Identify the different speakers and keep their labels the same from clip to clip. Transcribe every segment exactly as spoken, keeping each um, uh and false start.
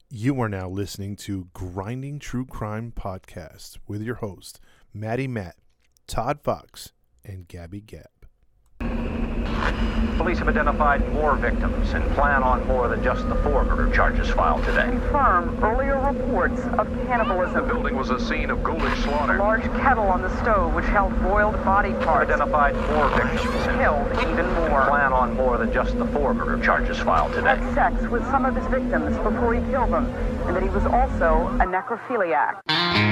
Speaker 1: You are now listening to Grinding True Crime Podcast with your hosts, Maddie Matt, Todd Fox, and Gabby Gab.
Speaker 2: Police have identified more victims and plan on more than just the four murder charges filed today.
Speaker 3: Confirm earlier reports of cannibalism.
Speaker 2: The building was a scene of ghoulish slaughter.
Speaker 3: A large kettle on the stove which held boiled body parts.
Speaker 2: Identified more victims and
Speaker 3: killed even more.
Speaker 2: plan on more than just the four murder charges filed today.
Speaker 3: Had sex with some of his victims before he killed them, and that he was also a necrophiliac.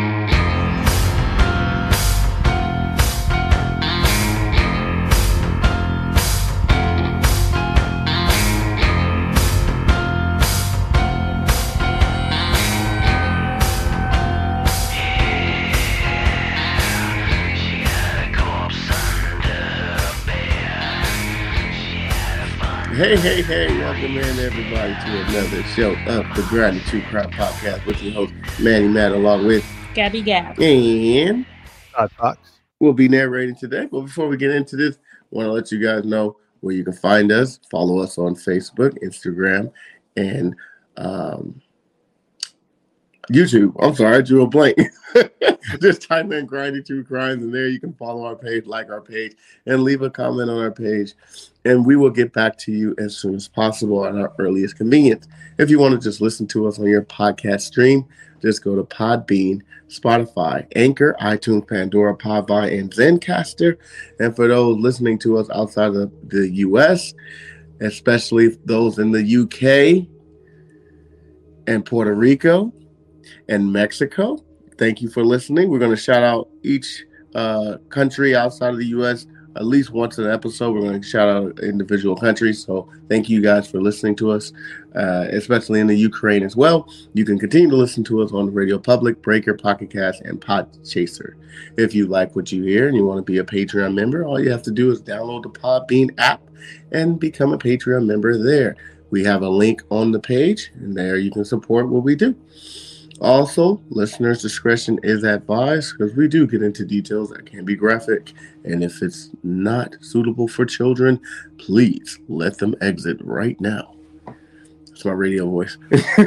Speaker 4: Hey, hey, hey, welcome in everybody to another show of the Grinding True Crime Podcast with your host, Manny Matt, along with
Speaker 5: Gabby Gab.
Speaker 4: And
Speaker 1: Todd Fox.
Speaker 4: We'll be narrating today. But before we get into this, I want to let you guys know where you can find us. Follow us on Facebook, Instagram, and um, YouTube. I'm sorry, I drew a blank. Just type in Grinding True Crimes, and there you can follow our page, like our page, and leave a comment on our page. And we will get back to you as soon as possible at our earliest convenience. If you want to just listen to us on your podcast stream, just go to Podbean, Spotify, Anchor, iTunes, Pandora, Podvine, and Zencaster. And for those listening to us outside of the U S, especially those in the U K and Puerto Rico and Mexico, thank you for listening. We're going to shout out each uh, country outside of the U S at least once an episode. We're going to shout out individual countries. So thank you guys for listening to us, uh, especially in the Ukraine as well. You can continue to listen to us on Radio Public, Breaker, Pocket Cast, and Podchaser. If you like what you hear and you want to be a Patreon member, all you have to do is download the Podbean app and become a Patreon member there. We have a link on the page, and there you can support what we do. Also, listeners' discretion is advised because we do get into details that can be graphic. And if it's not suitable for children, please let them exit right now. That's my radio voice.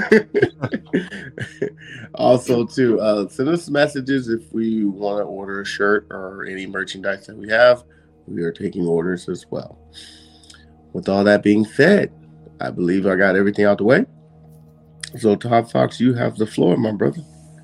Speaker 4: Also, too, uh, send us messages if we want to order a shirt or any merchandise that we have. We are taking orders as well. With all that being said, I believe I got everything out the way. So, Todd Fox, you have the floor, my brother.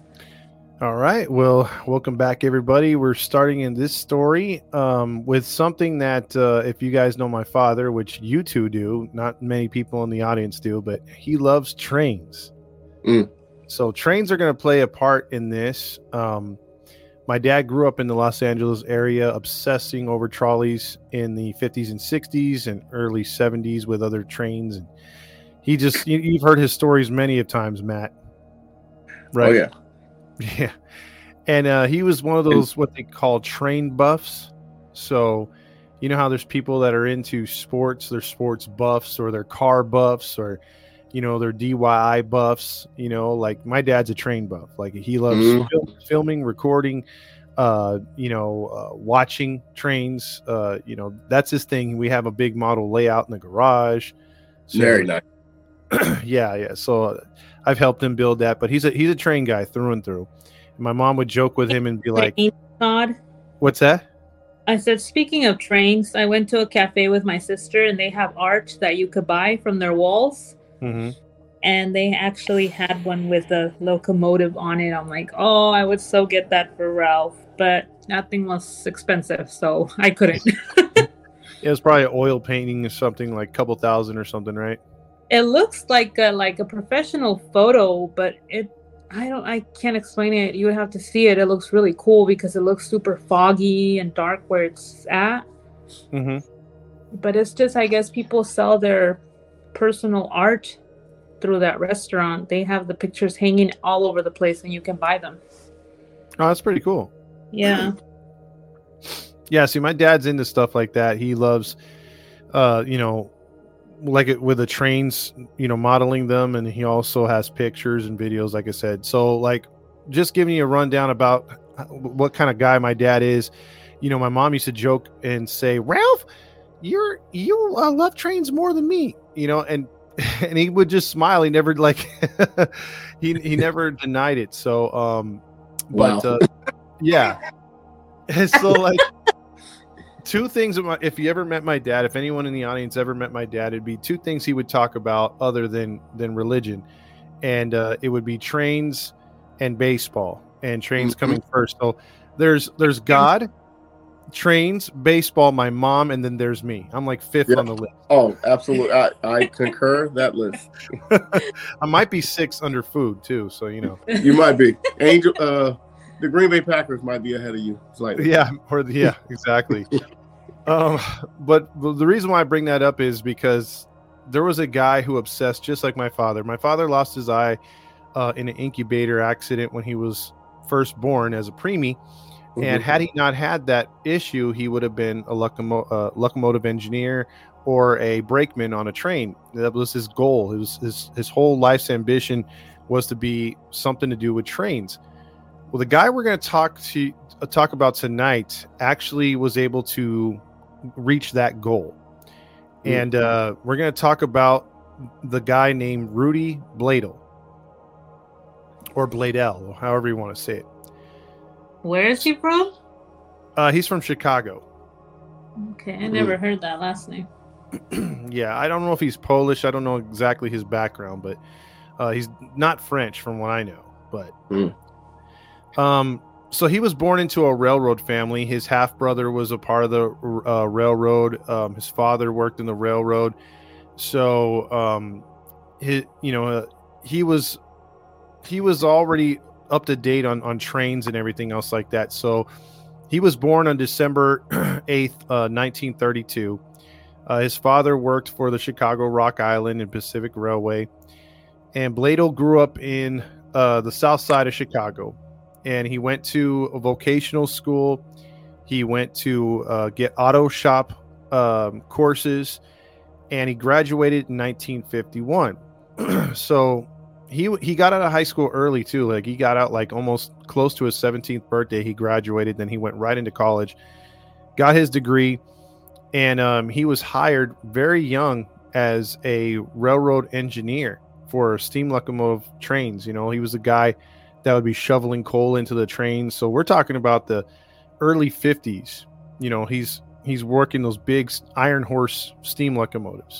Speaker 1: All right. Well, welcome back, everybody. We're starting in this story um, with something that, uh, if you guys know my father, which you two do, not many people in the audience do, but he loves trains.
Speaker 4: Mm.
Speaker 1: So trains are going to play a part in this. Um, my dad grew up in the Los Angeles area, obsessing over trolleys in the fifties and sixties and early seventies with other trains. And he just, you, you've heard his stories many of times, Matt. Right?
Speaker 4: Oh, yeah.
Speaker 1: Yeah. And uh, he was one of those, what they call train buffs. So, you know how there's people that are into sports, they're sports buffs, or they're car buffs, or, you know, they're D I Y buffs. You know, like my dad's a train buff. Like he loves
Speaker 4: Mm-hmm.
Speaker 1: film, filming, recording, uh, you know, uh, watching trains. Uh, you know, that's his thing. We have a big model layout in the garage. So,
Speaker 4: Very nice.
Speaker 1: yeah, yeah. So I've helped him build that, but he's a he's a train guy through and through. And my mom would joke with him and be like,
Speaker 5: Todd,
Speaker 1: "What's that?"
Speaker 5: I said, speaking of trains, I went to a cafe with my sister, and they have art that you could buy from their walls.
Speaker 1: Mm-hmm.
Speaker 5: And they actually had one with a locomotive on it. I'm like, oh, I would so get that for Ralph, but that thing was expensive, so I couldn't.
Speaker 1: It was probably oil painting or something, like a couple thousand or something, right?
Speaker 5: It looks like a, like a professional photo, but it I don't I can't explain it. You would have to see it. It looks really cool because it looks super foggy and dark where it's at.
Speaker 1: Mm-hmm.
Speaker 5: But it's just, I guess, people sell their personal art through that restaurant. They have the pictures hanging all over the place, and you can buy them.
Speaker 1: Oh, that's pretty cool.
Speaker 5: Yeah.
Speaker 1: Yeah. See, my dad's into stuff like that. He loves, uh, you know. like it with the trains, you know, modeling them, and he also has pictures and videos, like I said. So, like, just giving you a rundown about what kind of guy my dad is. You know, my mom used to joke and say, "Ralph, you're you uh, love trains more than me," you know, and and he would just smile. He never like he he never denied it. So um, but
Speaker 4: Wow.
Speaker 1: uh, yeah, and so like two things. About, if you ever met my dad, if anyone in the audience ever met my dad, it'd be two things he would talk about other than than religion, and uh, it would be trains and baseball, and trains
Speaker 4: Mhm.
Speaker 1: coming first. So there's there's God, trains, baseball, my mom, and then there's me. I'm like fifth
Speaker 4: Yeah.
Speaker 1: on the list.
Speaker 4: Oh, absolutely. I, I concur that list.
Speaker 1: I might be six under food too, so you know.
Speaker 4: You might be. Angel uh the Green Bay Packers might be ahead of you slightly.
Speaker 1: Yeah, or the, yeah, exactly. um, but the reason why I bring that up is because there was a guy who obsessed just like my father. My father lost his eye uh, in an incubator accident when he was first born as a preemie. And
Speaker 4: Mhm.
Speaker 1: had he not had that issue, he would have been a locomo- uh, locomotive engineer or a brakeman on a train. That was his goal. It was his, his whole life's ambition was to be something to do with trains. Well, the guy we're going to talk to uh, talk about tonight actually was able to reach that goal.
Speaker 4: Mm.
Speaker 1: And uh, we're going to talk about the guy named Rudy Bladel, or Bladel, or however you want to say it.
Speaker 5: Where is he from?
Speaker 1: Uh, he's from Chicago.
Speaker 5: Okay, I never heard that last name.
Speaker 1: Yeah, I don't know if he's Polish. I don't know exactly his background, but uh, he's not French from what I know. But
Speaker 4: Mm.
Speaker 1: um, so he was born into a railroad family. His half brother was a part of the uh, railroad. Um, his father worked in the railroad. So um, his, you know, uh, he was he was already up to date on on trains and everything else like that. So he was born on December eighth, uh, nineteen thirty-two. Uh, his father worked for the Chicago Rock Island and Pacific Railway. And Bladel grew up in uh, the south side of Chicago. And he went to a vocational school. He went to uh, get auto shop um, courses. And he graduated in nineteen fifty-one. So he he got out of high school early, too. Like, he got out like almost close to his seventeenth birthday. He graduated. Then he went right into college, got his degree. And um, he was hired very young as a railroad engineer for steam locomotive trains. You know, he was a guy that would be shoveling coal into the trains. So we're talking about the early fifties. You know, he's he's working those big iron horse steam locomotives.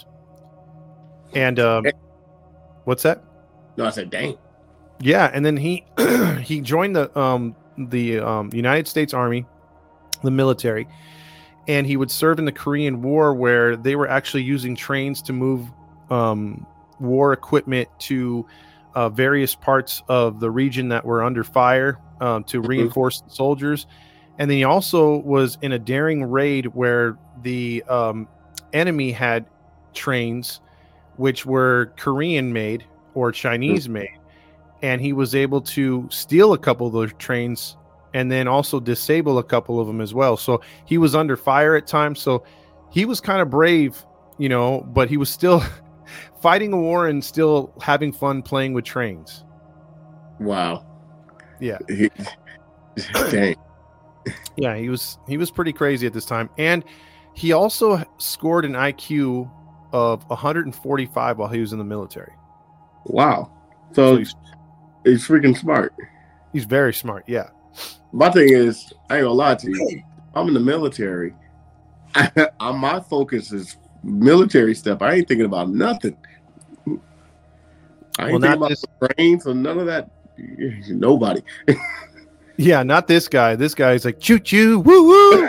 Speaker 1: And um, what's that?
Speaker 4: No, I said, dang.
Speaker 1: Yeah, and then he he joined the um, the um, United States Army, the military. And he would serve in the Korean War, where they were actually using trains to move um, war equipment to uh, various parts of the region that were under fire um, to
Speaker 4: Mhm.
Speaker 1: reinforce the soldiers. And then he also was in a daring raid where the um, enemy had trains which were Korean made or Chinese made. And he was able to steal a couple of those trains and then also disable a couple of them as well. So he was under fire at times. So he was kind of brave, you know, but he was still fighting a war and still having fun playing with trains.
Speaker 4: Wow.
Speaker 1: Yeah.
Speaker 4: He- dang.
Speaker 1: Yeah, he was he was pretty crazy at this time. And he also scored an I Q of one hundred forty-five while he was in the military.
Speaker 4: Wow.
Speaker 1: So
Speaker 4: So
Speaker 1: he's,
Speaker 4: he's freaking smart.
Speaker 1: he's very smart. Yeah.
Speaker 4: My thing is, I ain't gonna lie to you. I'm in the military. I, my focus is military stuff. I ain't thinking about nothing. I ain't
Speaker 1: Well,
Speaker 4: thinking
Speaker 1: not
Speaker 4: about
Speaker 1: this-
Speaker 4: brains or none of that. Nobody.
Speaker 1: Yeah, not this guy. This guy is like choo choo woo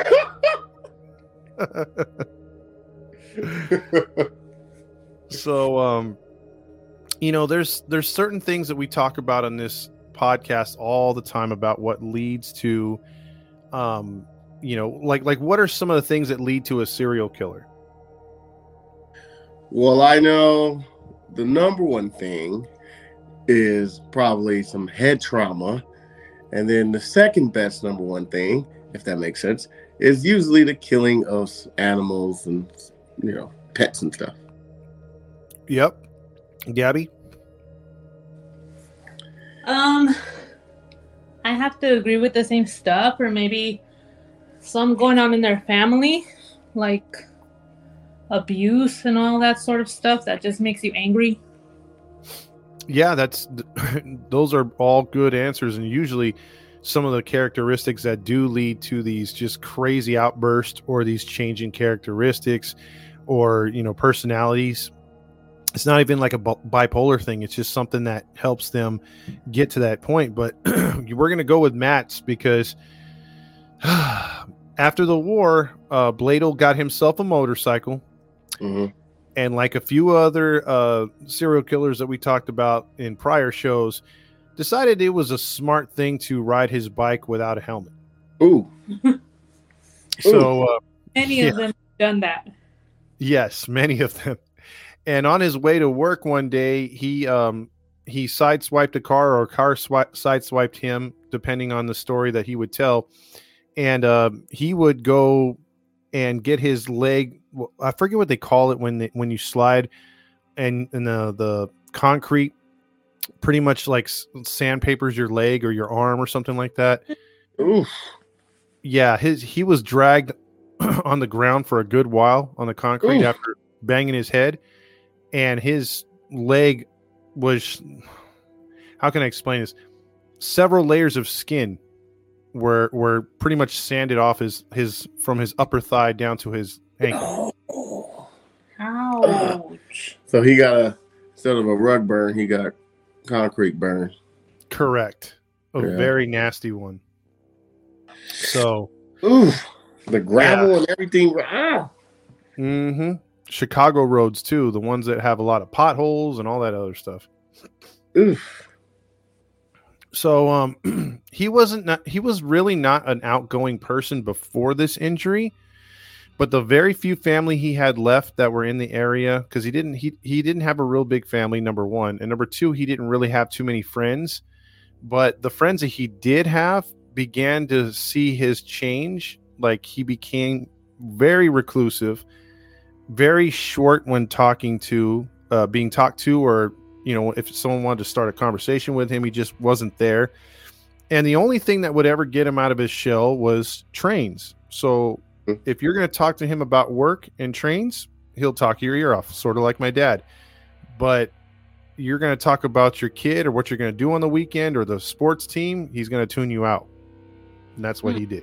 Speaker 1: woo. So um you know, there's there's certain things that we talk about on this podcast all the time about what leads to um you know, like like what are some of the things that lead to a serial killer?
Speaker 4: Well, I know the number one thing is probably some head trauma. And then the second best number one thing, if that makes sense, is usually the killing of animals and, you know, pets and stuff.
Speaker 1: Yep. Gabby?
Speaker 5: Um, I have to agree with the same stuff, or maybe some going on in their family. Like, abuse and all that sort of stuff that just makes you angry?
Speaker 1: Yeah, that's those are all good answers, and usually some of the characteristics that do lead to these just crazy outbursts or these changing characteristics or, you know, personalities. It's not even like a bipolar thing. It's just something that helps them get to that point. But we're going to go with Matt's because after the war, uh, Bladel got himself a motorcycle.
Speaker 4: Mm-hmm.
Speaker 1: And like a few other uh, serial killers that we talked about in prior shows, decided it was a smart thing to ride his bike without a helmet.
Speaker 4: Ooh.
Speaker 1: So uh,
Speaker 5: many
Speaker 1: yeah.
Speaker 5: of them have done that.
Speaker 1: Yes, many of them. And on his way to work one day, he um, he sideswiped a car, or a car swi- sideswiped him, depending on the story that he would tell. And uh, he would go and get his leg. I forget what they call it when they, when you slide, and, and the the concrete pretty much like sandpapers your leg or your arm or something like that.
Speaker 4: Oof.
Speaker 1: Yeah, his he was dragged on the ground for a good while on the concrete. Oof. After banging his head, and his leg was, how can I explain this? Several layers of skin were were pretty much sanded off his his from his upper thigh down to his ankle.
Speaker 4: Oh.
Speaker 5: Ouch.
Speaker 4: So he got a, instead of a rug burn, he got concrete burn.
Speaker 1: Correct. A
Speaker 4: Yeah.
Speaker 1: very nasty one. So,
Speaker 4: ooh, the gravel
Speaker 1: Yeah.
Speaker 4: and everything. Ah.
Speaker 1: mm-hmm. Chicago roads too, the ones that have a lot of potholes and all that other stuff.
Speaker 4: Oof.
Speaker 1: So, um, he wasn't not, he was really not an outgoing person before this injury, but the very few family he had left that were in the area, because he didn't he he didn't have a real big family, number one, and number two, he didn't really have too many friends. But the friends that he did have began to see his change. Like, he became very reclusive, very short when talking to, uh, being talked to, or, you know, if someone wanted to start a conversation with him, he just wasn't there. And the only thing that would ever get him out of his shell was trains. So if you're going to talk to him about work and trains, he'll talk your ear off, sort of like my dad. But you're going to talk about your kid or what you're going to do on the weekend or the sports team, he's going to tune you out. And that's what he did.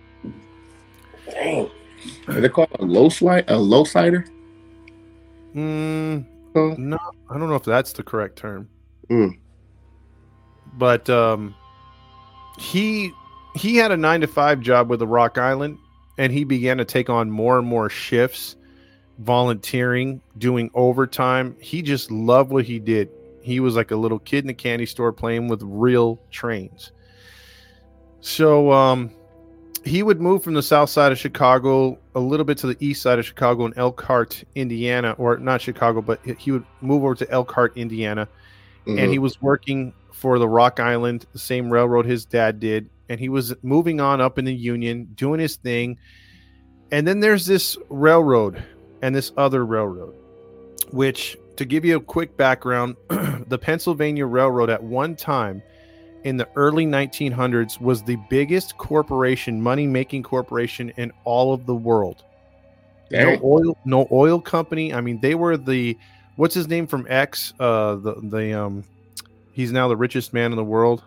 Speaker 4: Dang. Are they called a low slide, a low sider?
Speaker 1: Mm,
Speaker 4: Oh.
Speaker 1: no, I don't know if that's the correct term.
Speaker 4: Mm.
Speaker 1: But um, he he had a nine to five job with the Rock Island, and he began to take on more and more shifts, volunteering, doing overtime. He just loved what he did. He was like a little kid in a candy store playing with real trains. So um, he would move from the south side of Chicago a little bit to the east side of Chicago in Elkhart, Indiana, or not Chicago, but he would move over to Elkhart, Indiana.
Speaker 4: Mm-hmm.
Speaker 1: And he was working for the Rock Island, the same railroad his dad did. And he was moving on up in the Union, doing his thing. And then there's this railroad and this other railroad, which, to give you a quick background, the Pennsylvania Railroad at one time in the early nineteen hundreds was the biggest corporation, money-making corporation in all of the world.
Speaker 4: Dang.
Speaker 1: No oil, no oil company. I mean, they were the, what's his name from X? Uh, the the um, he's now the richest man in the world.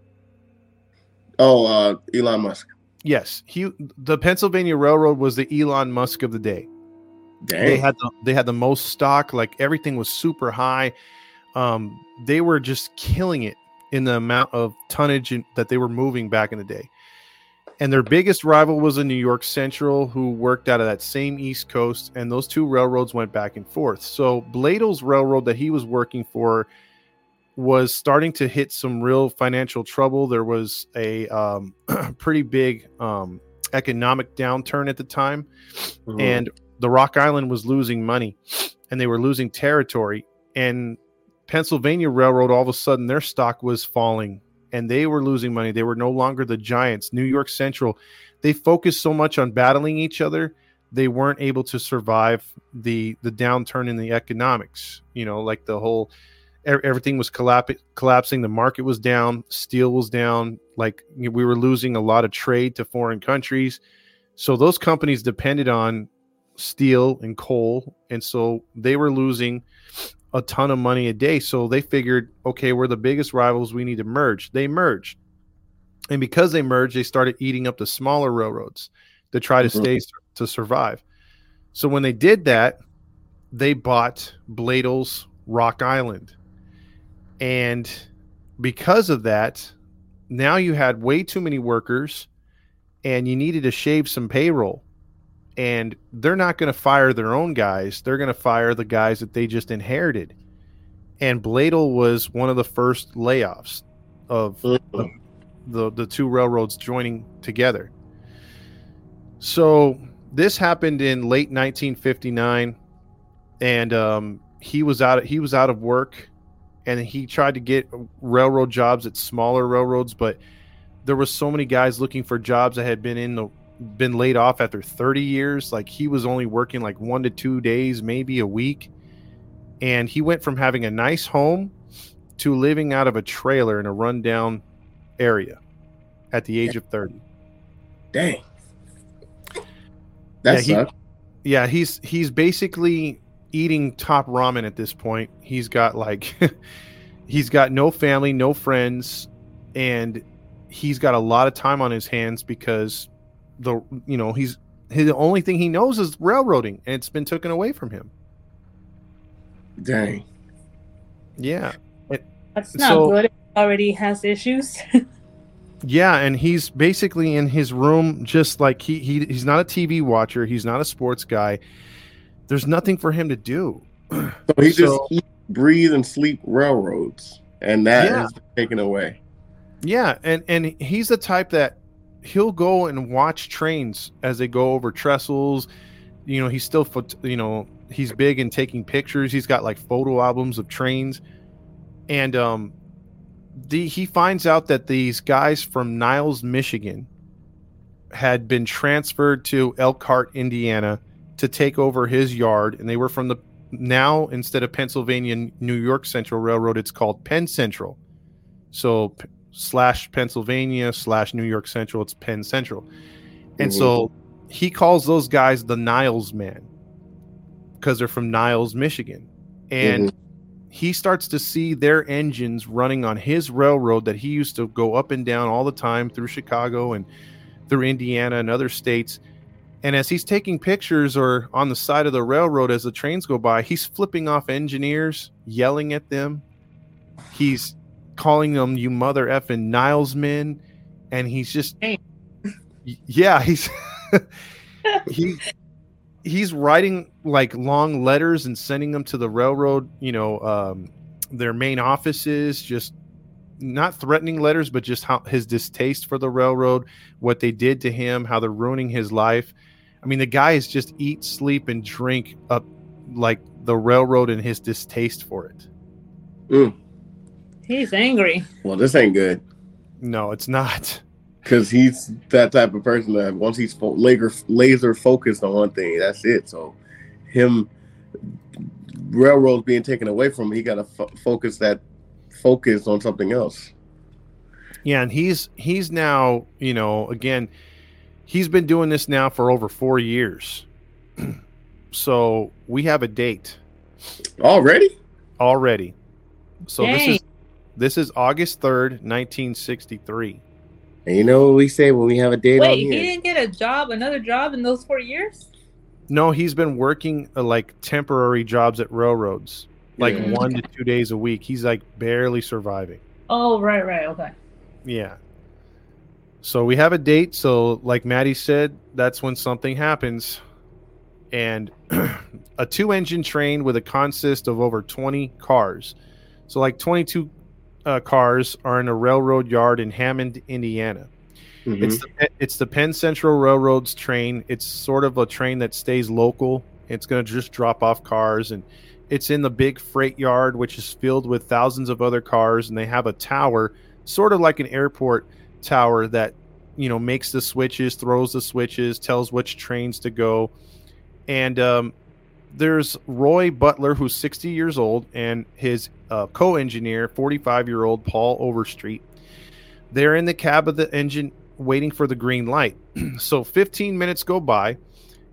Speaker 4: Oh, uh, Elon Musk.
Speaker 1: Yes, he. The Pennsylvania Railroad was the Elon Musk of the day.
Speaker 4: Dang.
Speaker 1: They had the, they had the most stock. Like, everything was super high. Um, they were just killing it in the amount of tonnage in, that they were moving back in the day. And their biggest rival was the New York Central, who worked out of that same East Coast. And those two railroads went back and forth. So Bladel's railroad that he was working for was starting to hit some real financial trouble. There was a um, pretty big um, economic downturn at the time. Mm-hmm. And the Rock Island was losing money, and they were losing territory. And Pennsylvania Railroad, all of a sudden, their stock was falling, and they were losing money. They were no longer the giants. New York Central, they focused so much on battling each other, they weren't able to survive the the downturn in the economics. You know, like the whole, everything was collap- collapsing. The market was down. Steel was down. Like, we were losing a lot of trade to foreign countries. So those companies depended on steel and coal, and so they were losing a ton of money a day. So they figured, okay, we're the biggest rivals, we need to merge. They merged, and because they merged, they started eating up the smaller railroads to try to
Speaker 4: Mhm.
Speaker 1: stay to survive. So when they did that, they bought Bladels Rock Island, and because of that, now you had way too many workers, and you needed to shave some payroll. And they're not going to fire their own guys. They're going to fire the guys that they just inherited. And Bladel was one of the first layoffs of the,
Speaker 4: Mhm.
Speaker 1: the, the two railroads joining together. So this happened in late nineteen fifty-nine, and um, he was out. He was out of work, and he tried to get railroad jobs at smaller railroads, but there was so many guys looking for jobs that had been in the been laid off after thirty years. Like, he was only working like one to two days, maybe a week. And he went from having a nice home to living out of a trailer in a rundown area at the age of thirty.
Speaker 4: Dang. That
Speaker 1: Yeah, he-
Speaker 4: sucks.
Speaker 1: Yeah, he's he's basically eating top ramen at this point. He's got like he's got no family, no friends, and he's got a lot of time on his hands because the you know he's his the only thing he knows is railroading, and it's been taken away from him.
Speaker 4: Dang.
Speaker 1: Yeah,
Speaker 5: That's not
Speaker 1: So-
Speaker 5: good. It already has issues.
Speaker 1: yeah, and he's basically in his room, just like he, he he's not a T V watcher, he's not a sports guy. There's nothing for him to do.
Speaker 4: So he just
Speaker 1: So-
Speaker 4: eat, breathe, and sleep railroads, and that
Speaker 1: Yeah.
Speaker 4: is taken away.
Speaker 1: Yeah, and and he's the type that he'll go and watch trains as they go over trestles. You know, he's still, phot- you know, he's big in taking pictures. He's got like photo albums of trains, and um, the he finds out that these guys from Niles, Michigan, had been transferred to Elkhart, Indiana, to take over his yard, and they were from the now instead of Pennsylvania New York Central Railroad, it's called Penn Central. So slash Pennsylvania slash New York Central, it's Penn Central. And
Speaker 4: Mhm.
Speaker 1: so he calls those guys the Niles man because they're from Niles, Michigan. And he starts to see their engines running on his railroad that he used to go up and down all the time through Chicago and through Indiana and other states. And as he's taking pictures or on the side of the railroad as the trains go by, he's flipping off engineers, yelling at them. He's calling them "you mother effing Niles men," and he's just
Speaker 5: Hey.
Speaker 1: yeah, he's he he's writing like long letters and sending them to the railroad, you know, um, their main offices, just not threatening letters, but just how his distaste for the railroad, what they did to him, how they're ruining his life. I mean, the guy is just eat, sleep, and drink up like the railroad and his distaste for it.
Speaker 4: Mm.
Speaker 5: He's angry.
Speaker 4: Well, this ain't good
Speaker 1: No, it's not.
Speaker 4: because he's that type of person that once he's fo- laser laser focused on one thing, that's it. So, him railroads being taken away from him, he got to fo- focus that focus on something else.
Speaker 1: Yeah, and he's he's now, you know, again, he's been doing this now for over four years. So we have a date
Speaker 4: Already?
Speaker 1: already. So this
Speaker 5: Dang.
Speaker 1: is this is August third, nineteen sixty-three.
Speaker 4: And you know what we say when we have a date on
Speaker 5: Wait, he
Speaker 4: here?
Speaker 5: didn't get a job, another job in those four years?
Speaker 1: No, he's been working uh, like temporary jobs at railroads, like
Speaker 4: Yeah.
Speaker 1: one to two days a week. He's like barely surviving.
Speaker 5: Oh, right, right, okay.
Speaker 1: Yeah. So we have a date. So, like Maddie said, that's when something happens. And a two engine train with a consist of over twenty cars. So, like twenty-two uh, cars are in a railroad yard in Hammond, Indiana.
Speaker 4: Mhm.
Speaker 1: It's the, it's the Penn Central Railroad's train. It's sort of a train that stays local. It's going to just drop off cars, and it's in the big freight yard, which is filled with thousands of other cars. And they have a tower, sort of like an airport tower, that, you know, makes the switches, throws the switches, tells which trains to go. And um, there's Roy Butler, who's sixty years old, and his uh, co-engineer, forty-five-year-old Paul Overstreet. They're in the cab of the engine waiting for the green light. So fifteen minutes go by,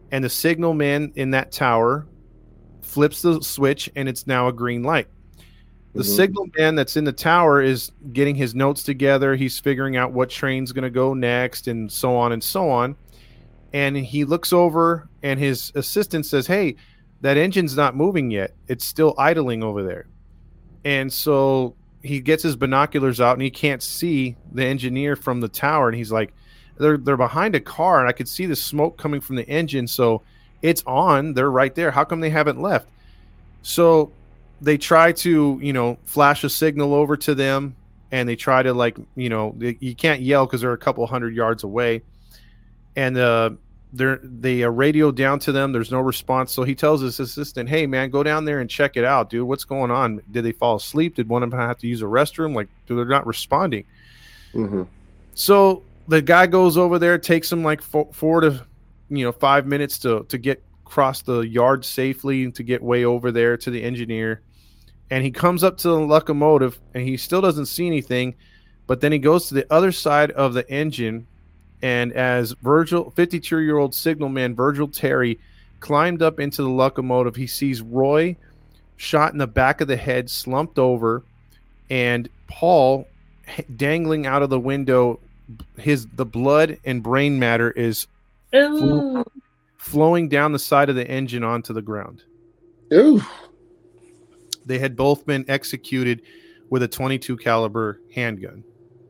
Speaker 1: and the signal man in that tower flips the switch, and it's now a green light. The
Speaker 4: Mhm.
Speaker 1: signal man that's in the tower is getting his notes together. He's figuring out what train's going to go next and so on and so on. And he looks over and his assistant says, hey, that engine's not moving yet. It's still idling over there. And so he gets his binoculars out and he can't see the engineer from the tower. And he's like, they're, they're behind a car and I could see the smoke coming from the engine. So it's on. They're right there. How come they haven't left? So they try to, you know, flash a signal over to them, and they try to, like, you know, they, you can't yell because they're a couple hundred yards away. And uh, they're, they uh, radio down to them. There's no response. So he tells his assistant, hey, man, go down there and check it out, dude. What's going on? Did they fall asleep? Did one of them have to use a restroom? Like, they're not responding.
Speaker 4: Mm-hmm.
Speaker 1: So the guy goes over there, takes him like four, four to, you know, five minutes to, to get across the yard safely, to get way over there to the engineer. And he comes up to the locomotive and he still doesn't see anything. But then he goes to the other side of the engine. And as Virgil, fifty-two-year-old signalman Virgil Terry climbed up into the locomotive, he sees Roy shot in the back of the head, slumped over, and Paul dangling out of the window. His the blood and brain matter is
Speaker 5: Ooh.
Speaker 1: flowing down the side of the engine onto the ground.
Speaker 4: Ooh.
Speaker 1: They had both been executed with a twenty-two caliber handgun.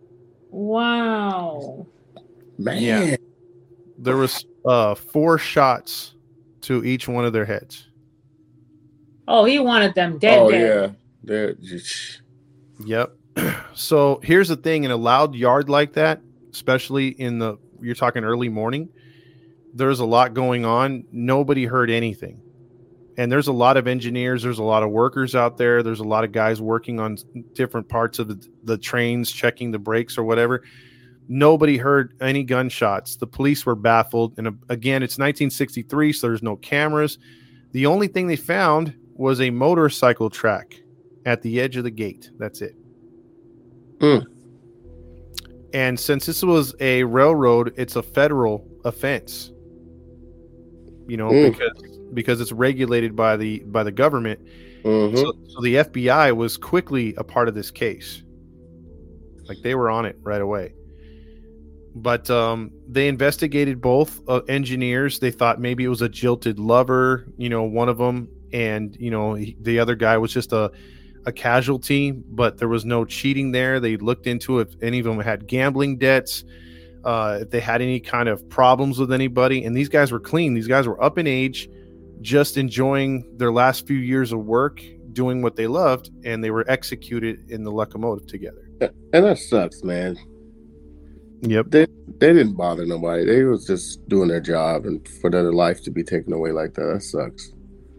Speaker 5: Wow.
Speaker 4: Man.
Speaker 1: Yeah. There was uh, four shots to each one of their heads.
Speaker 5: Oh, he wanted them dead.
Speaker 4: Oh,
Speaker 5: dead.
Speaker 4: yeah. They're just...
Speaker 1: Yep. So here's the thing: in a loud yard like that, especially in the, you're talking early morning, there's a lot going on. Nobody heard anything. And there's a lot of engineers. There's a lot of workers out there. There's a lot of guys working on different parts of the, the trains, checking the brakes or whatever. Nobody heard any gunshots. The police were baffled. And uh, again, it's nineteen sixty-three, so there's no cameras. The only thing they found was a motorcycle track at the edge of the gate. That's it.
Speaker 4: Mm.
Speaker 1: And since this was a railroad, it's a federal offense. You know,
Speaker 4: Mm.
Speaker 1: because because it's regulated by the by the government.
Speaker 4: Mm-hmm.
Speaker 1: So, so the F B I was quickly a part of this case. Like, they were on it right away. But um, they investigated both uh, engineers. They thought maybe it was a jilted lover, you know, one of them, and you know he, the other guy was just a a casualty. But there was no cheating there. They looked into if any of them had gambling debts, uh, if they had any kind of problems with anybody. And these guys were clean. These guys were up in age, just enjoying their last few years of work, doing what they loved, and they were executed in the locomotive together.
Speaker 4: And that sucks, man.
Speaker 1: Yep.
Speaker 4: They they didn't bother nobody. They was just doing their job, and for their life to be taken away like that, that sucks.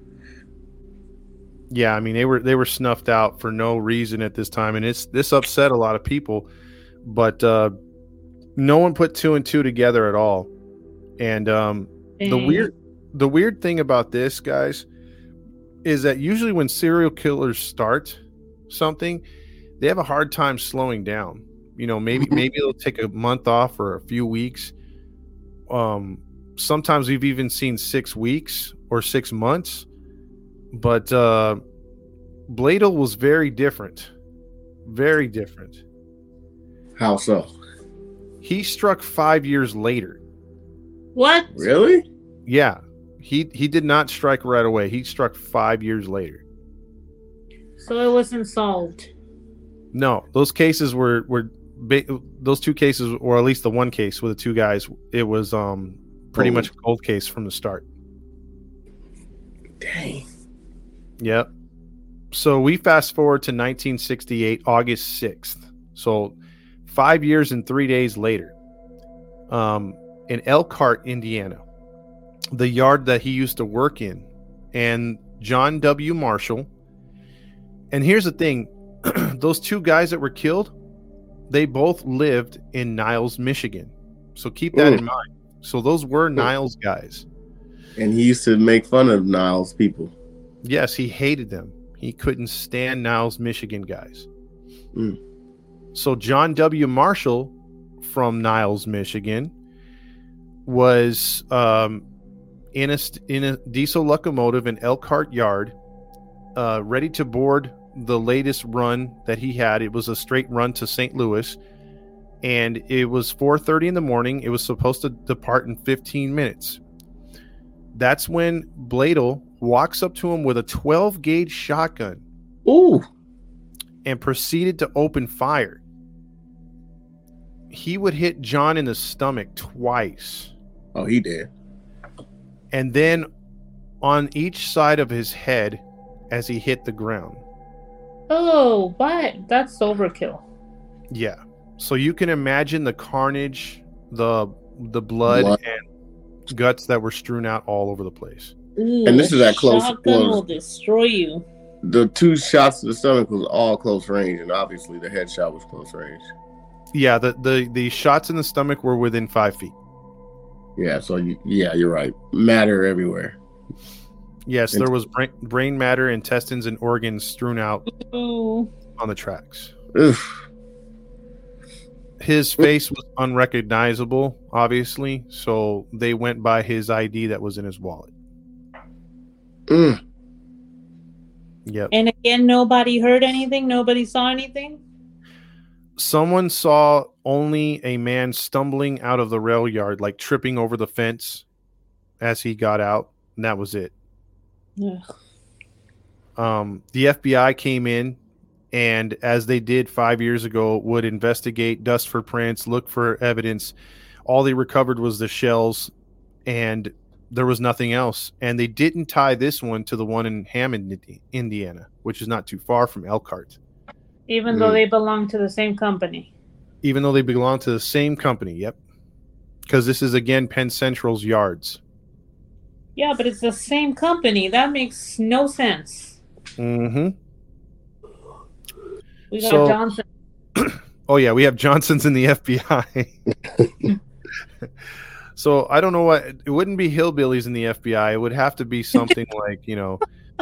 Speaker 1: Yeah, I mean they were they were snuffed out for no reason at this time, and it's this upset a lot of people, but uh, no one put two and two together at all. And um, the
Speaker 5: Dang.
Speaker 1: weird the weird thing about this, guys, is that usually when serial killers start something, they have a hard time slowing down. You know, maybe maybe it'll take a month off or a few weeks. Um, sometimes we've even seen six weeks or six months. But uh, Bladel was very different. Very different.
Speaker 4: How so?
Speaker 1: He struck five years later.
Speaker 5: What?
Speaker 4: Really?
Speaker 1: Yeah. He he did not strike right away. He struck five years later.
Speaker 5: So it wasn't solved.
Speaker 1: No, those cases were were ba- those two cases, or at least the one case with the two guys, it was um pretty
Speaker 4: Cold.
Speaker 1: much a cold case from the start.
Speaker 4: Dang.
Speaker 1: Yep. So we fast forward to nineteen sixty-eight, August sixth. So five years and three days later, um, in Elkhart, Indiana, the yard that he used to work in, and John W. Marshall. And here's the thing. Those two guys that were killed, they both lived in Niles, Michigan. So keep that
Speaker 4: Ooh.
Speaker 1: in mind. So those were Niles guys.
Speaker 4: And he used to make fun of Niles people.
Speaker 1: Yes, he hated them. He couldn't stand Niles, Michigan guys.
Speaker 4: Mm.
Speaker 1: So John W. Marshall from Niles, Michigan, was um, in a st- in a diesel locomotive in Elkhart Yard, uh, ready to board the latest run that he had. It was a straight run to Saint Louis, and it was four thirty in the morning. It was supposed to depart in fifteen minutes. That's when Bladel walks up to him with a twelve gauge shotgun.
Speaker 4: Ooh.
Speaker 1: And proceeded to open fire. He would hit John in the stomach twice.
Speaker 4: Oh, he did.
Speaker 1: And then on each side of his head as he hit the ground.
Speaker 5: Oh, what? That's overkill.
Speaker 1: Yeah. So you can imagine the carnage, the the blood,
Speaker 4: Blood.
Speaker 1: and guts that were strewn out all over the place.
Speaker 5: Ooh,
Speaker 4: And this is at close
Speaker 5: shotgun
Speaker 4: quarters.
Speaker 5: will destroy you.
Speaker 4: The two shots to the stomach was all close range, and obviously the headshot was close range.
Speaker 1: Yeah, the, the, the shots in the stomach were within five feet.
Speaker 4: Yeah, so you, yeah, you're right. Matter everywhere.
Speaker 1: Yes, there was brain, brain matter, intestines, and organs strewn out
Speaker 5: Ooh.
Speaker 1: on the tracks.
Speaker 4: Oof.
Speaker 1: His face was unrecognizable, obviously, so they went by his I D that was in his wallet.
Speaker 4: Mm.
Speaker 1: Yep.
Speaker 5: And again, nobody heard anything? Nobody saw anything?
Speaker 1: Someone saw only a man stumbling out of the rail yard, like tripping over the fence as he got out, and that was it.
Speaker 5: Ugh.
Speaker 1: Um, the F B I came in, and as they did five years ago, would investigate, dust for prints, look for evidence. All they recovered was the shells, and there was nothing else. And they didn't tie this one to the one in Hammond, Indiana, which is not too far from Elkhart.
Speaker 5: Even
Speaker 4: Mm.
Speaker 5: though they belong to the same company.
Speaker 1: Even though they belong to the same company, yep. Because this is, again, Penn Central's yards.
Speaker 5: Yeah, but it's the same company. That makes no sense.
Speaker 1: Mm-hmm.
Speaker 5: We got
Speaker 1: So-
Speaker 5: Johnson.
Speaker 1: Oh, yeah, we have Johnson's in the F B I. So I don't know what, it wouldn't be hillbillies in the F B I. It would have to be something like, you know,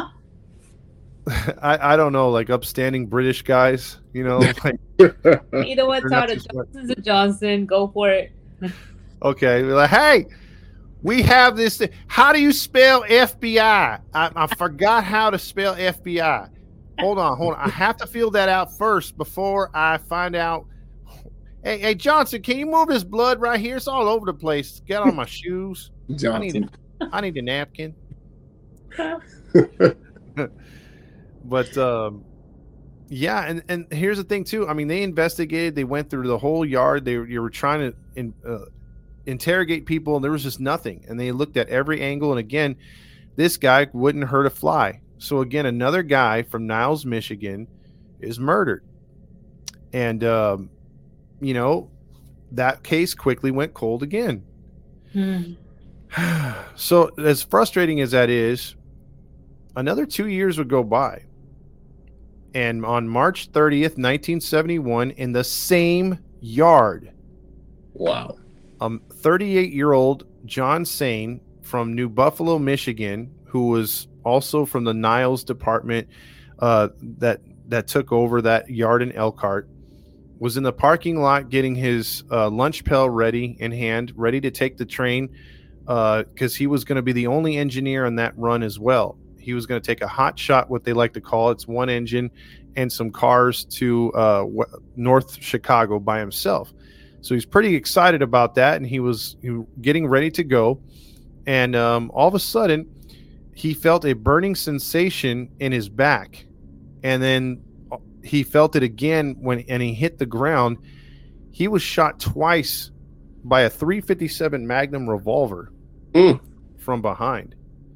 Speaker 1: I, I don't know, like upstanding British guys, you know, like,
Speaker 5: You know what,
Speaker 1: They're not
Speaker 5: Todd?
Speaker 1: too smart.
Speaker 5: Johnson's a Johnson. Go for it.
Speaker 1: okay, we're like, hey, we have this thing. How do you spell F B I? I, I forgot how to spell F B I. Hold on, hold on. I have to feel that out first before I find out. Hey, hey, Johnson, can you move this blood right here? It's all over the place. Get on my shoes. I need,
Speaker 4: Johnson.
Speaker 1: a, I need a napkin. But um, yeah, and, and here's the thing too. I mean, they investigated. They went through the whole yard. They you were trying to in, uh, interrogate people, and there was just nothing. And they looked at every angle. And again, this guy wouldn't hurt a fly. So again, another guy from Niles, Michigan, is murdered. And um, you know, that case quickly went cold again.
Speaker 5: Hmm.
Speaker 1: So as frustrating as that is, another two years would go by. And on March thirtieth, nineteen seventy-one, in the same yard,
Speaker 4: Wow.
Speaker 1: um, thirty-eight-year-old John Sane from New Buffalo, Michigan, who was also from the Niles department uh, that that took over that yard in Elkhart, was in the parking lot getting his uh, lunch pail ready in hand, ready to take the train, because uh, he was going to be the only engineer on that run as well. He was going to take a hot shot, what they like to call it. It's one engine and some cars to uh, w- North Chicago by himself. So he's pretty excited about that, and he was, he was getting ready to go. And um, all of a sudden, he felt a burning sensation in his back, and then he felt it again when, and he hit the ground. He was shot twice by a three fifty-seven Magnum revolver
Speaker 4: Mm.
Speaker 1: from behind.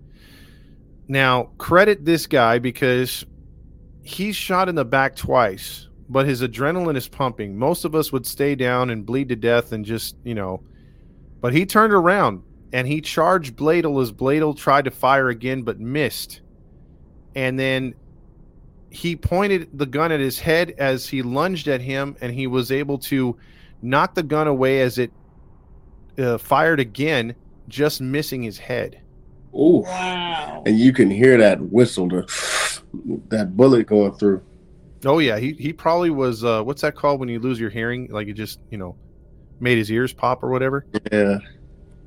Speaker 1: Now, credit this guy because he's shot in the back twice, but his adrenaline is pumping. Most of us would stay down and bleed to death and just, you know, but he turned around and he charged Bladel as Bladel tried to fire again but missed. And then he pointed the gun at his head as he lunged at him, and he was able to knock the gun away as it uh, fired again, just missing his head.
Speaker 4: Ooh.
Speaker 5: Wow.
Speaker 4: And you can hear that whistle, the, that bullet going through.
Speaker 1: Oh yeah, he he probably was. Uh, what's that called when you lose your hearing? Like it just, you know, made his ears pop or whatever.
Speaker 4: Yeah.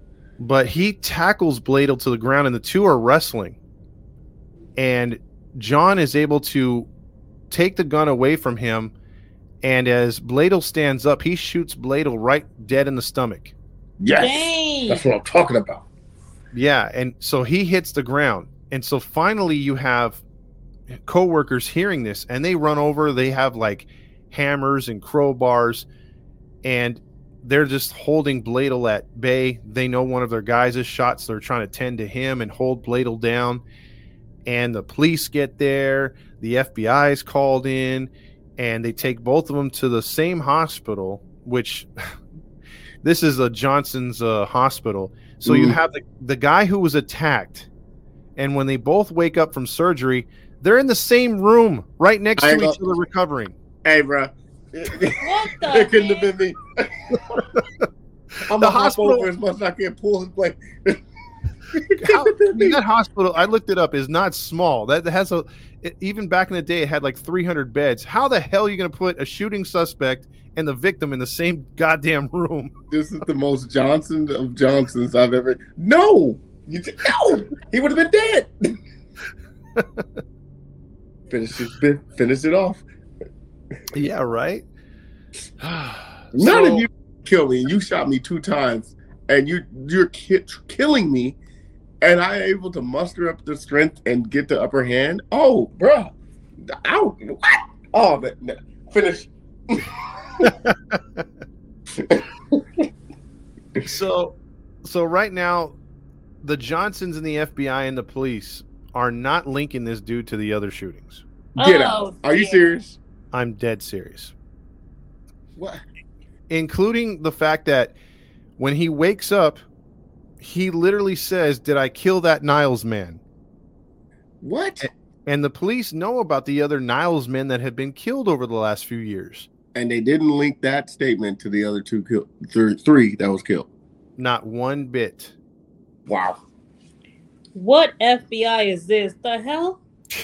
Speaker 1: But he tackles Bladel to the ground, and the two are wrestling. And John is able to take the gun away from him. And as Bladel stands up, he shoots Bladel right dead in the stomach.
Speaker 4: Yes,
Speaker 5: Dang.
Speaker 4: that's what I'm talking about.
Speaker 1: Yeah, and so he hits the ground. And so finally you have co-workers hearing this, and they run over. They have like hammers and crowbars, and they're just holding Bladel at bay. They know one of their guys is shot, so they're trying to tend to him and hold Bladel down. And the police get there. The F B I is called in, and they take both of them to the same hospital, which this is a Johnson's uh, hospital. So mm. you have the, the guy who was attacked, and when they both wake up from surgery, they're in the same room right next to each other recovering.
Speaker 4: Hey, bro.
Speaker 5: What the
Speaker 4: It couldn't have been me. I'm
Speaker 1: The
Speaker 4: the hospital
Speaker 1: hospital-
Speaker 4: over as much as I can pull his blade.
Speaker 1: How, I mean, that hospital, I looked it up, is not small. That has a, it, even back in the day, it had like three hundred beds. How the hell are you going to put a shooting suspect and the victim in the same goddamn room?
Speaker 4: This is the most Johnson of Johnsons I've ever. No, you just, no, he would have been dead. Finish it. Finish it off.
Speaker 1: Yeah, right.
Speaker 4: None
Speaker 1: So-
Speaker 4: of you kill me. You shot me two times, and you you're ki- killing me, and I'm able to muster up the strength and get the upper hand. Oh, bro, out. What? Oh, man. No. Finish.
Speaker 1: So, so right now, the Johnsons and the F B I and the police are not linking this dude to the other shootings.
Speaker 4: Get
Speaker 5: Oh,
Speaker 4: out. Are you
Speaker 5: dear.
Speaker 4: serious?
Speaker 1: I'm dead serious.
Speaker 4: What?
Speaker 1: Including the fact that when he wakes up, he literally says, "Did I kill that Niles man?"
Speaker 4: What?
Speaker 1: And the police know about the other Niles men that have been killed over the last few years.
Speaker 4: And they didn't link that statement to the other two kill, th- three that was killed.
Speaker 1: Not one bit.
Speaker 4: Wow.
Speaker 5: What F B I is this? The hell?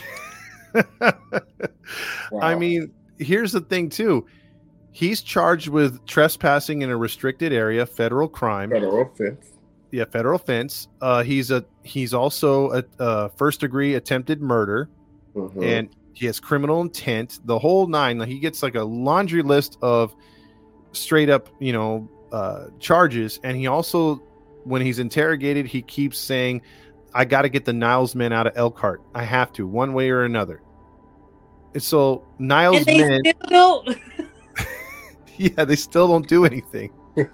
Speaker 4: Wow.
Speaker 1: I mean, here's the thing too. He's charged with trespassing in a restricted area, federal crime.
Speaker 4: Federal offense.
Speaker 1: Yeah, federal offense. Uh, he's a he's also a, a first degree attempted murder,
Speaker 4: Mhm.
Speaker 1: and he has criminal intent. The whole nine. He gets like a laundry list of straight up, you know, uh, charges. And he also, when he's interrogated, he keeps saying, "I got to get the Niles men out of Elkhart. I have to, one way or another." And so Niles
Speaker 5: And they
Speaker 1: men,
Speaker 5: still don't.
Speaker 1: yeah, they still don't do anything.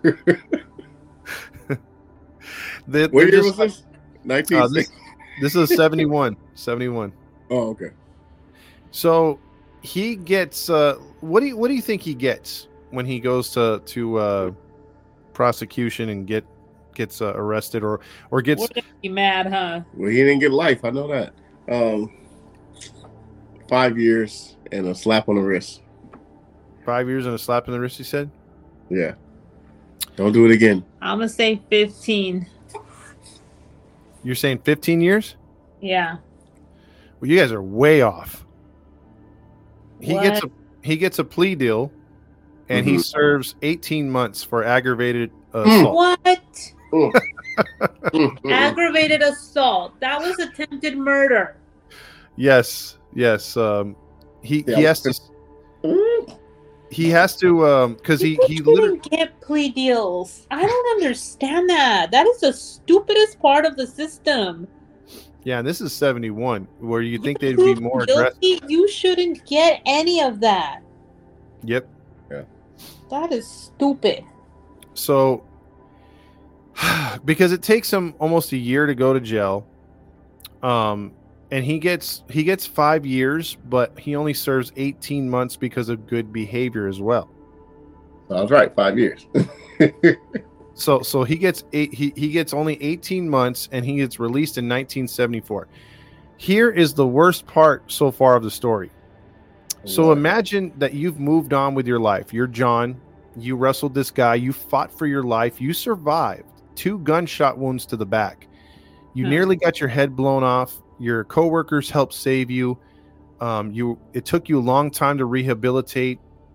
Speaker 1: They-
Speaker 4: What
Speaker 1: they're
Speaker 4: year
Speaker 1: just
Speaker 4: was this? nineteen
Speaker 1: Uh, this,
Speaker 4: sixty.
Speaker 1: this is seventy-one. seventy-one.
Speaker 4: Oh, okay.
Speaker 1: So he gets uh what do you what do you think he gets when he goes to to uh prosecution and get gets uh, arrested or or gets
Speaker 5: We're gonna be mad, huh?
Speaker 4: Well, he didn't get life. I know that. Um, five years and a slap on the wrist.
Speaker 1: five years and a slap in the wrist, he said?
Speaker 4: Yeah. Don't do it again.
Speaker 5: I'm gonna say fifteen.
Speaker 1: You're saying fifteen years?
Speaker 5: Yeah.
Speaker 1: Well, you guys are way off. He
Speaker 5: What?
Speaker 1: gets a he gets a plea deal and he
Speaker 4: Mhm.
Speaker 1: serves eighteen months for aggravated uh,
Speaker 4: Mm.
Speaker 1: assault.
Speaker 5: What?
Speaker 4: Mm. Mm, mm,
Speaker 5: Aggravated assault. That was attempted murder.
Speaker 1: Yes, yes. Um he,
Speaker 4: Yeah.
Speaker 1: he has to
Speaker 4: mm.
Speaker 1: he has to um because he
Speaker 5: People
Speaker 1: he
Speaker 5: shouldn't
Speaker 1: literally
Speaker 5: get plea deals. I don't understand that. That is the stupidest part of the system.
Speaker 1: yeah, and this is seventy-one where you think they'd
Speaker 5: You
Speaker 1: be more
Speaker 5: plead
Speaker 1: aggressive.
Speaker 5: guilty, you shouldn't get any of that.
Speaker 1: Yep.
Speaker 5: That is stupid.
Speaker 1: So because it takes him almost a year to go to jail. Um and he gets he gets five years, but he only serves eighteen months because of good behavior as well.
Speaker 4: I was right. Five years.
Speaker 1: So so he gets eight he, he gets only eighteen months and he gets released in nineteen seventy-four. Here is the worst part so far of the story. So
Speaker 4: What?
Speaker 1: imagine that you've moved on with your life. You're John. You wrestled this guy. You fought for your life. You survived two gunshot wounds to the back. You
Speaker 5: Hmm.
Speaker 1: nearly got your head blown off. Your coworkers helped save you. Um, you it took you a long time to rehabilitate.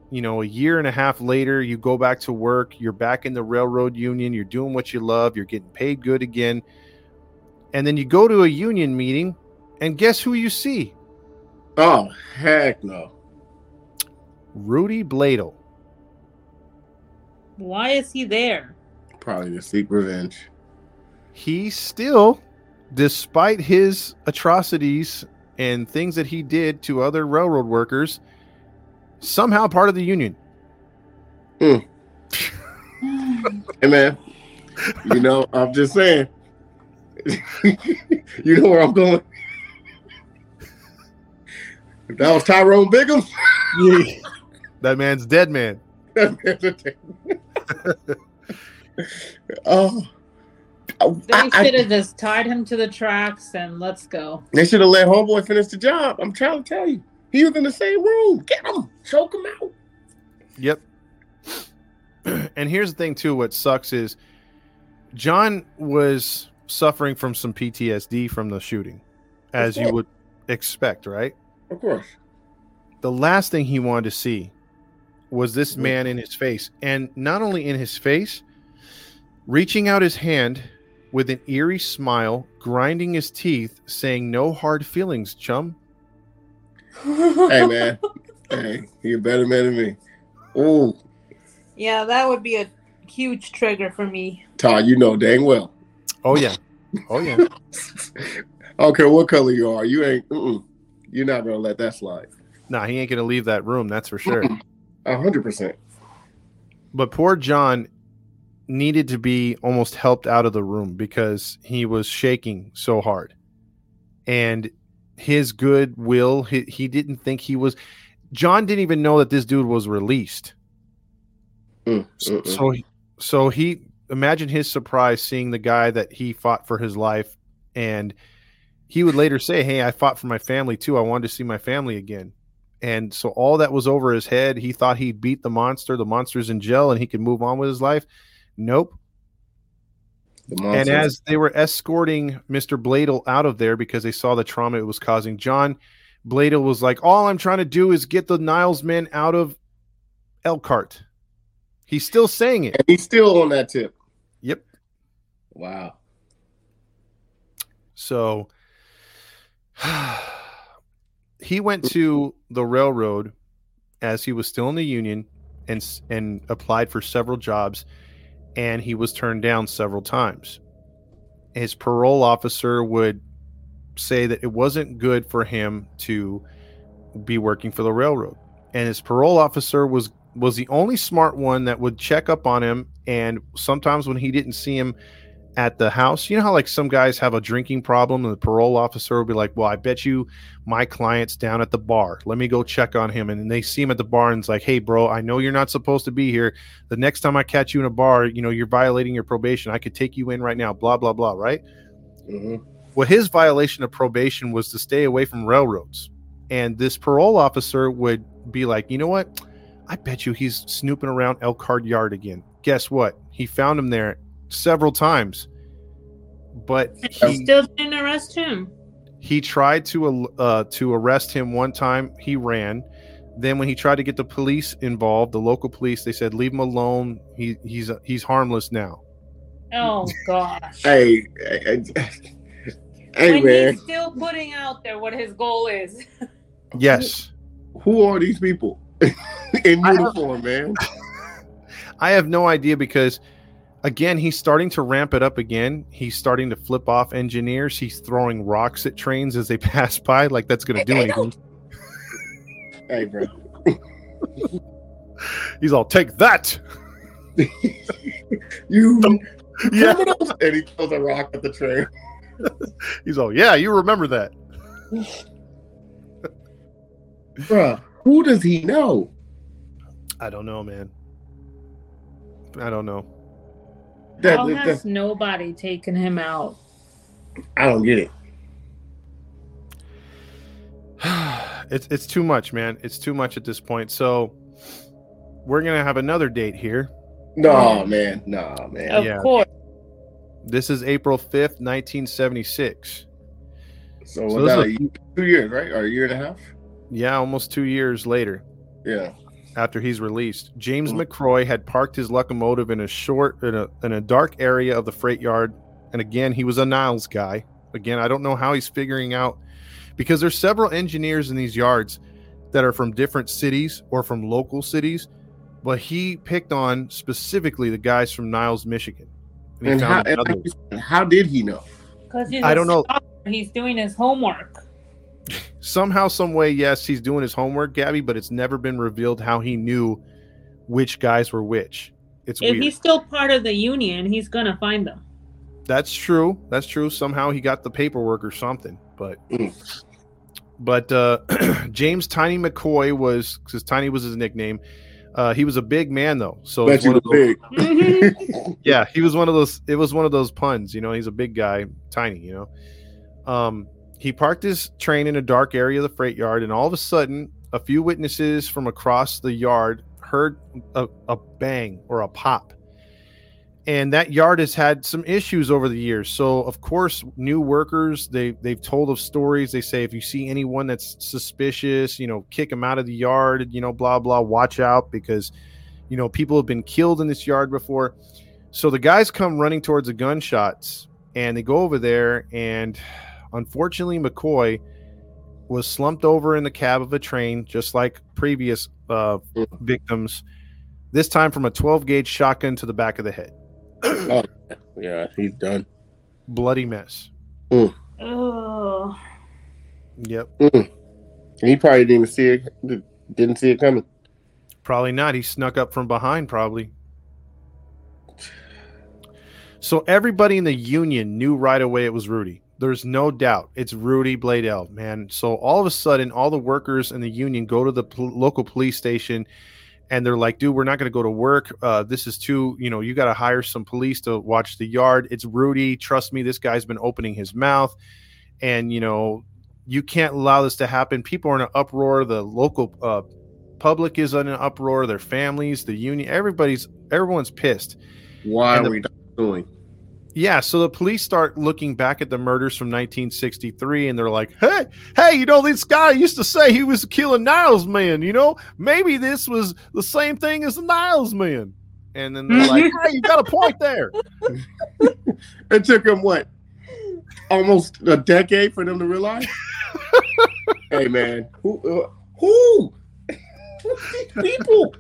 Speaker 1: you know, a year and a half later, you go back to work, you're back in the railroad union, you're doing what you love, you're getting paid good again. And then you go to a union meeting, and guess who you see?
Speaker 4: Oh, heck no.
Speaker 1: Rudy Bladel.
Speaker 5: Why is he there?
Speaker 4: Probably to seek revenge.
Speaker 1: He still, despite his atrocities and things that he did to other railroad workers, somehow part of the union.
Speaker 4: Mm. Hey, man. You know, I'm just saying. You know where I'm going? If that was Tyrone Bigham,
Speaker 1: Yeah. That man's dead, man.
Speaker 4: that man's a dead man. Oh,
Speaker 5: They
Speaker 4: I-
Speaker 5: should have just tied him to the tracks and let's go.
Speaker 4: they should have let Homeboy finish the job. I'm trying to tell you. He was in the same room. Get him. Choke him out.
Speaker 1: Yep. And here's the thing, too. What sucks is John was suffering from some P T S D from the shooting, as you would expect, right?
Speaker 4: Of course.
Speaker 1: The last thing he wanted to see was this man in his face. And not only in his face, reaching out his hand with an eerie smile, grinding his teeth, saying, "No hard feelings, chum."
Speaker 4: Hey, man. Hey, you're a better man than me. Oh,
Speaker 5: Yeah, that would be a huge trigger for me.
Speaker 4: Todd, you know dang well.
Speaker 1: Oh, yeah. Oh, yeah.
Speaker 4: I don't care what color you are. You ain't, mm-mm. You're not going to let that slide.
Speaker 1: Nah, he ain't going to leave that room. That's for sure.
Speaker 4: A hundred percent.
Speaker 1: But poor John needed to be almost helped out of the room because he was shaking so hard. And his goodwill, he, he didn't think he was. John didn't even know that this dude was released.
Speaker 4: Mm,
Speaker 1: so, so, he, so he imagine his surprise seeing the guy that he fought for his life. And he would later say, "Hey, I fought for my family too. I wanted to see my family again." And so all that was over his head. He thought he beat the monster. The monster's in jail and he could move on with his life. Nope. And as they were escorting Mister Bladel out of there because they saw the trauma it was causing, John Bladel was like, "All I'm trying to do is get the Niles men out of Elkhart." He's still saying it.
Speaker 4: And he's still on that tip.
Speaker 1: Yep.
Speaker 4: Wow.
Speaker 1: So he went to the railroad as he was still in the union and and applied for several jobs, and he was turned down several times. His parole officer would say that it wasn't good for him to be working for the railroad, and his parole officer was was the only smart one that would check up on him. And sometimes when he didn't see him at the house, you know how like some guys have a drinking problem and the parole officer will be like, "Well, I bet you my client's down at the bar. Let me go check on him." And then they see him at the bar and it's like, "Hey, bro, I know you're not supposed to be here. The next time I catch you in a bar, you know, you're violating your probation. I could take you in right now, blah, blah, blah," right?
Speaker 4: Mm-hmm.
Speaker 1: Well, his violation of probation was to stay away from railroads. And this parole officer would be like, "You know what? I bet you he's snooping around Elkhart Yard again." Guess what? He found him there several times, but he
Speaker 5: Still didn't arrest him.
Speaker 1: he tried to uh to arrest him one time. He ran. Then when he tried to get the police involved, the local police, they said, "Leave him alone. He he's he's harmless now."
Speaker 5: Oh gosh.
Speaker 4: Hey, hey, hey
Speaker 5: when
Speaker 4: man.
Speaker 5: he's still putting out there what his goal is.
Speaker 1: Yes.
Speaker 4: Who are these people in
Speaker 1: I
Speaker 4: uniform, man?
Speaker 1: I have no idea because, again, he's starting to ramp it up again. He's starting to flip off engineers. He's throwing rocks at trains as they pass by, like that's going to do anything.
Speaker 4: Hey, bro.
Speaker 1: He's all, "Take that."
Speaker 4: You
Speaker 1: Yeah.
Speaker 4: criminals! And he throws a rock at the train.
Speaker 1: He's all, "Yeah, you remember that."
Speaker 4: Bruh, who does he know?
Speaker 1: I don't know, man. I don't know.
Speaker 4: That,
Speaker 5: How
Speaker 4: that,
Speaker 5: has
Speaker 4: that-
Speaker 5: nobody taken him out?
Speaker 4: I don't get it.
Speaker 1: It's it's too much, man. It's too much at this point. So we're gonna have another date here.
Speaker 4: No, man. No, man.
Speaker 5: Of
Speaker 1: Yeah.
Speaker 5: course.
Speaker 1: This is April fifth, nineteen seventy-six.
Speaker 4: So,
Speaker 1: So
Speaker 4: was
Speaker 1: this
Speaker 4: that
Speaker 1: is
Speaker 4: a, two years, right? Or a year and a half?
Speaker 1: Yeah, almost two years later.
Speaker 4: Yeah.
Speaker 1: after he's released. James McCroy had parked his locomotive in a short in a in a dark area of the freight yard, and again he was a Niles guy. Again, I don't know how he's figuring out, because there's several engineers in these yards that are from different cities or from local cities, but he picked on specifically the guys from Niles, Michigan. And, he
Speaker 4: And how,
Speaker 1: found another one.
Speaker 4: and how did he know?
Speaker 5: Because he's
Speaker 1: I
Speaker 5: a
Speaker 1: don't know.
Speaker 5: scholar. He's doing his homework.
Speaker 1: Somehow, some way, yes, he's doing his homework, Gabby, but it's never been revealed how he knew which guys were which. It's
Speaker 5: If
Speaker 1: weird.
Speaker 5: he's still part of the union, he's gonna find them.
Speaker 1: That's true. That's true. Somehow he got the paperwork or something. But
Speaker 4: Mm.
Speaker 1: but uh, James Tiny McCoy was, because Tiny was his nickname. Uh, he was a big man though, so
Speaker 4: Bet
Speaker 1: it's
Speaker 4: you
Speaker 1: one
Speaker 4: were
Speaker 1: of those-
Speaker 4: big.
Speaker 1: yeah, he was one of those. It was one of those puns, you know. He's a big guy, tiny, you know. Um, he parked his train in a dark area of the freight yard, and all of a sudden, a few witnesses from across the yard heard a, a bang or a pop. And that yard has had some issues over the years. So, of course, new workers, they, they've told of stories. They say, if you see anyone that's suspicious, you know, kick them out of the yard, you know, blah, blah, watch out, because, you know, people have been killed in this yard before. So the guys come running towards the gunshots, and they go over there, and unfortunately, McCoy was slumped over in the cab of a train, just like previous uh, victims, this time from a twelve gauge shotgun to the back of the head.
Speaker 4: Oh, yeah, he's done.
Speaker 1: Bloody mess.
Speaker 5: Oh,
Speaker 1: Yep.
Speaker 4: Mm. He probably didn't even see it. Didn't see it coming.
Speaker 1: Probably not. He snuck up from behind, probably. So everybody in the union knew right away it was Rudy. There's no doubt. It's Rudy Bladel, man. So all of a sudden, all the workers in the union go to the pol- local police station, and they're like, dude, we're not going to go to work. Uh, this is too, you know, you got to hire some police to watch the yard. It's Rudy. Trust me, this guy's been opening his mouth. And, you know, you can't allow this to happen. People are in an uproar. The local uh, public is in an uproar. Their families, the union, everybody's, everyone's pissed.
Speaker 4: Why
Speaker 1: And
Speaker 4: are
Speaker 1: the-
Speaker 4: we not doing?
Speaker 1: Yeah, so the police start looking back at the murders from nineteen sixty-three, and they're like, hey, hey, you know, this guy used to say he was killing Niles men, you know? Maybe this was the same thing as the Niles men. And then they're like, hey, you got a point there.
Speaker 4: It took him what? Almost a decade for them to realize? Hey, man. Who? Uh, who? Who these people?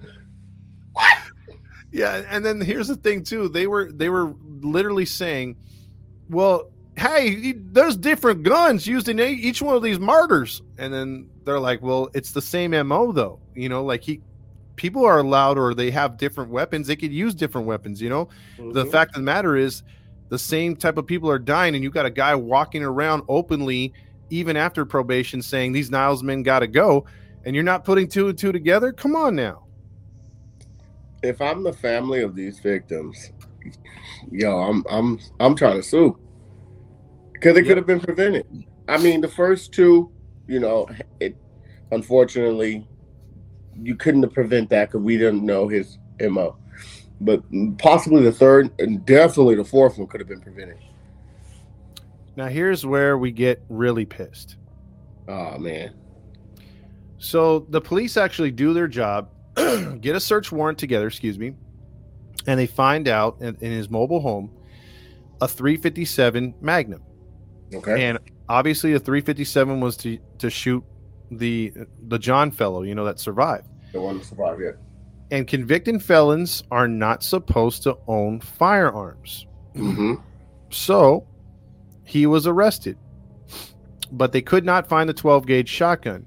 Speaker 1: Yeah, and then here's the thing, too. They were they were literally saying, well, hey, he- there's different guns used in e- each one of these murders. And then they're like, well, it's the same M O, though. You know, like he people are allowed, or they have different weapons. They could use different weapons, you know? The
Speaker 4: Mhm.
Speaker 1: fact of the matter is the same type of people are dying, and you got a guy walking around openly, even after probation, saying these Niles men got to go, and you're not putting two and two together? Come on now.
Speaker 4: If I'm the family of these victims, yo, I'm I'm I'm trying to sue because it
Speaker 1: Yep.
Speaker 4: could have been prevented. I mean, the first two, you know, it unfortunately you couldn't have prevent that because we didn't know his M O. But possibly the third and definitely the fourth one could have been prevented.
Speaker 1: Now, here's where we get really pissed.
Speaker 4: Oh man.
Speaker 1: So the police actually do their job, get a search warrant together, excuse me, and they find out in, in his mobile home a three fifty-seven Magnum.
Speaker 4: Okay.
Speaker 1: And obviously, the three fifty-seven was to to shoot the the John fellow, you know, that survived.
Speaker 4: The one that survived, yeah.
Speaker 1: And convicted felons are not supposed to own firearms.
Speaker 4: Mm-hmm.
Speaker 1: So he was arrested, but they could not find the twelve gauge shotgun,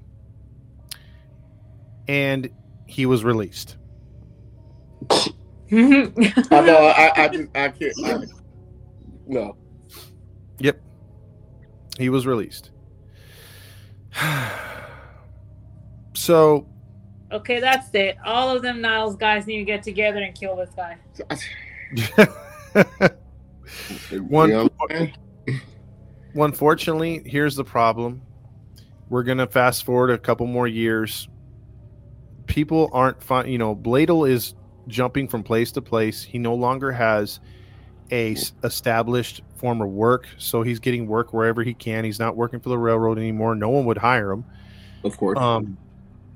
Speaker 1: and he was released.
Speaker 4: I know. I I just I can't. I, no.
Speaker 1: Yep, he was released. So
Speaker 5: Okay, that's it. All of them Niles guys need to get together and kill this guy.
Speaker 1: One-
Speaker 4: You know what I'm saying?
Speaker 1: Well, unfortunately, here's the problem. We're going to fast forward a couple more years. People aren't fine. You know, Bladel is jumping from place to place. He no longer has a s- established form of work, so he's getting work wherever he can. He's not working for the railroad anymore. No one would hire him.
Speaker 4: Of course.
Speaker 1: Um,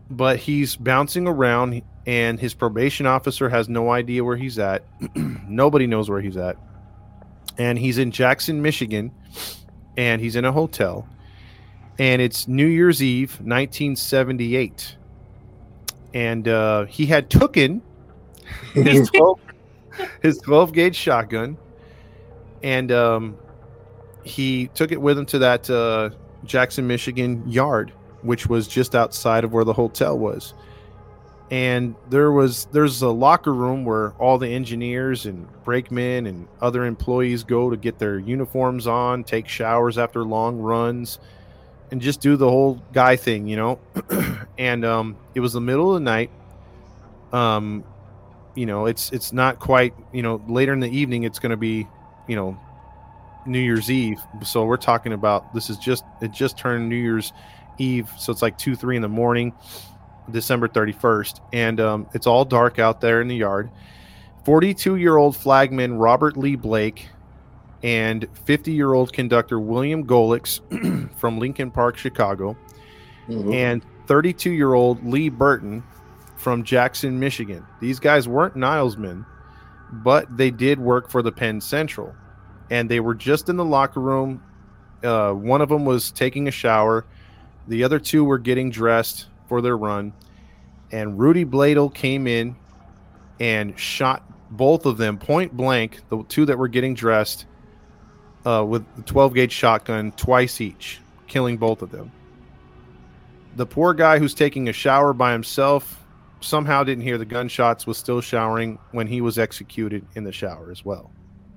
Speaker 1: but he's bouncing around, and his probation officer has no idea where he's at. Nobody knows where he's at. And he's in Jackson, Michigan, and he's in a hotel. And it's New Year's Eve, nineteen seventy-eight. And uh, he had taken his twelve, his twelve gauge shotgun, and um, he took it with him to that uh, Jackson, Michigan yard, which was just outside of where the hotel was. And there was there's a locker room where all the engineers and brakemen and other employees go to get their uniforms on, take showers after long runs, and just do the whole guy thing, you know. And um, it was the middle of the night. Um, you know, it's it's not quite, you know, later in the evening. It's going to be, you know, New Year's Eve. So we're talking about this is just it just turned New Year's Eve, so it's like two, three in the morning. December thirty-first, and um, it's all dark out there in the yard. forty-two-year-old flagman Robert Lee Blake and fifty-year-old conductor William Golix from Lincoln Park, Chicago, mm-hmm. and thirty-two-year-old Lee Burton from Jackson, Michigan. These guys weren't Nilesmen, but they did work for the Penn Central, and they were just in the locker room. Uh, one of them was taking a shower. The other two were getting dressed for their run, and Rudy Bladel came in and shot both of them point blank, the two that were getting dressed, uh, with the twelve gauge shotgun twice each, killing both of them. The poor guy who's taking a shower by himself somehow didn't hear the gunshots, was still showering when he was executed in the shower as well.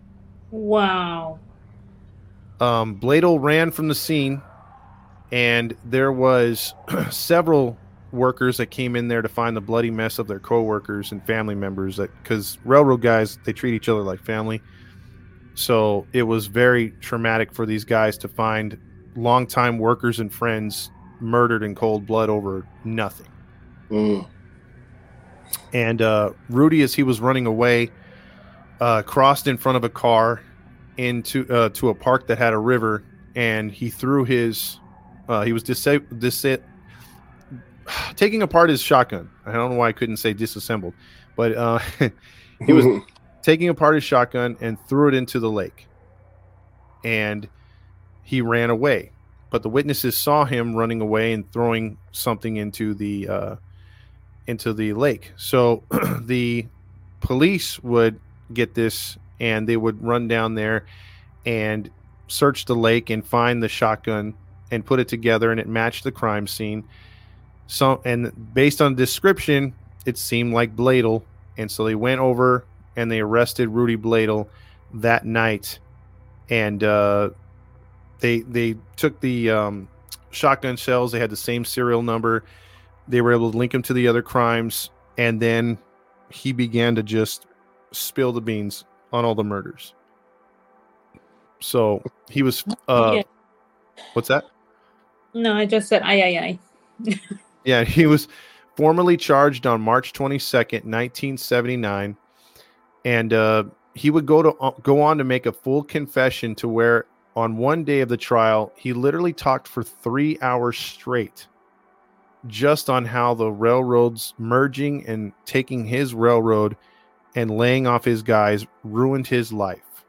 Speaker 5: Wow.
Speaker 1: Um, Bladel ran from the scene, and there was several workers that came in there to find the bloody mess of their coworkers and family members, that because railroad guys, they treat each other like family. So it was very traumatic for these guys to find longtime workers and friends murdered in cold blood over nothing.
Speaker 4: Mm.
Speaker 1: And uh, Rudy, as he was running away, uh, crossed in front of a car into uh, to a park that had a river, and he threw his uh, he was dis- dis- taking apart his shotgun. I don't know why I couldn't say disassembled, but uh, he was taking apart his shotgun and threw it into the lake, and he ran away. But the witnesses saw him running away and throwing something into the uh, into the lake. So the police would get this, and they would run down there and search the lake and find the shotgun and put it together, and it matched the crime scene. So, and based on description, it seemed like Bladel, and so they went over and they arrested Rudy Bladel that night, and uh, they they took the um, shotgun shells. They had the same serial number. They were able to link him to the other crimes, and then he began to just spill the beans on all the murders. So he was. Uh,
Speaker 5: yeah.
Speaker 1: What's that?
Speaker 5: No, I just said aye, aye, aye.
Speaker 1: Yeah, he was formally charged on March twenty-second, nineteen seventy-nine, and uh, he would go to uh, go on to make a full confession, to where on one day of the trial, he literally talked for three hours straight, just on how the railroads merging and taking his railroad and laying off his guys ruined his life.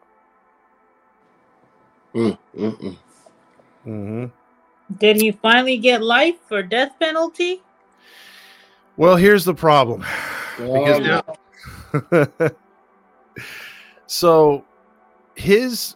Speaker 4: Mm, mm, mm.
Speaker 1: Mm-hmm.
Speaker 5: Did he finally get life or death penalty?
Speaker 1: Well, here's the problem.
Speaker 4: Oh,
Speaker 1: Because now, so his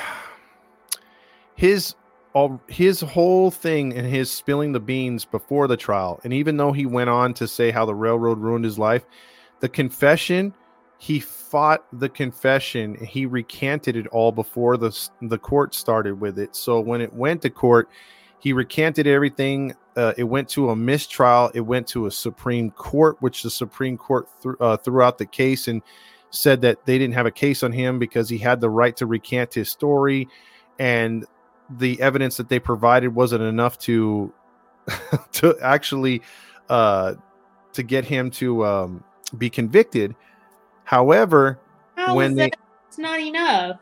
Speaker 1: his all his whole thing and his spilling the beans before the trial, and even though he went on to say how the railroad ruined his life, the confession, he fought the confession. He recanted it all before the the court started with it. So when it went to court, he recanted everything. Uh, it went to a mistrial. It went to a Supreme Court, which the Supreme Court th- uh, threw out the case and said that they didn't have a case on him because he had the right to recant his story, and the evidence that they provided wasn't enough to to actually uh, to get him to um, be convicted. However,
Speaker 5: How
Speaker 1: when
Speaker 5: is
Speaker 1: they,
Speaker 5: that it's not enough?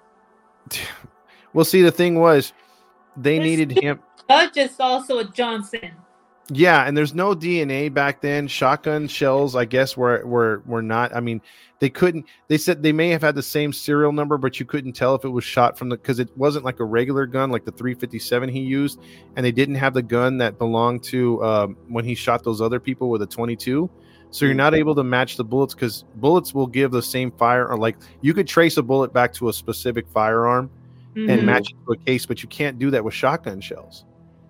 Speaker 1: well, see, the thing was, they
Speaker 5: There's
Speaker 1: needed him.
Speaker 5: Judge is also a Johnson.
Speaker 1: Yeah, and there's no D N A back then. Shotgun shells, I guess, were were were not. I mean, they couldn't. They said they may have had the same serial number, but you couldn't tell if it was shot from the because it wasn't like a regular gun like the three fifty-seven he used, and they didn't have the gun that belonged to um, when he shot those other people with a twenty-two. So you're not able to match the bullets because bullets will give the same fire, or like you could trace a bullet back to a specific firearm mm-hmm. and match it to a case, but you can't do that with shotgun shells.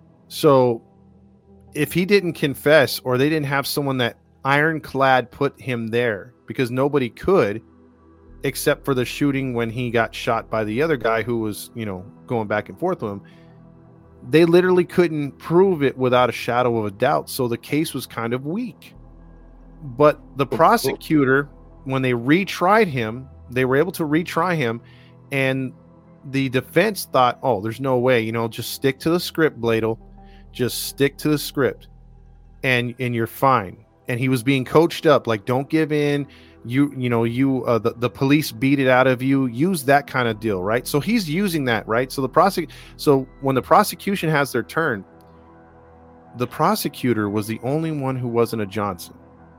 Speaker 1: So if he didn't confess, or they didn't have someone that ironclad put him there, because nobody could, except for the shooting when he got shot by the other guy who was, you know, going back and forth with him, they literally couldn't prove it without a shadow of a doubt. So the case was kind of weak. But the prosecutor, when they retried him, they were able to retry him, and the defense thought, oh, there's no way, you know, just stick to the script, Bladel. Just stick to the script, and and you're fine. And he was being coached up, like, don't give in. You you know you uh, the the police beat it out of you. Use that kind of deal, right? So he's using that, right? So the prosec so when the prosecution has their turn, the prosecutor was the only one who wasn't a Johnson.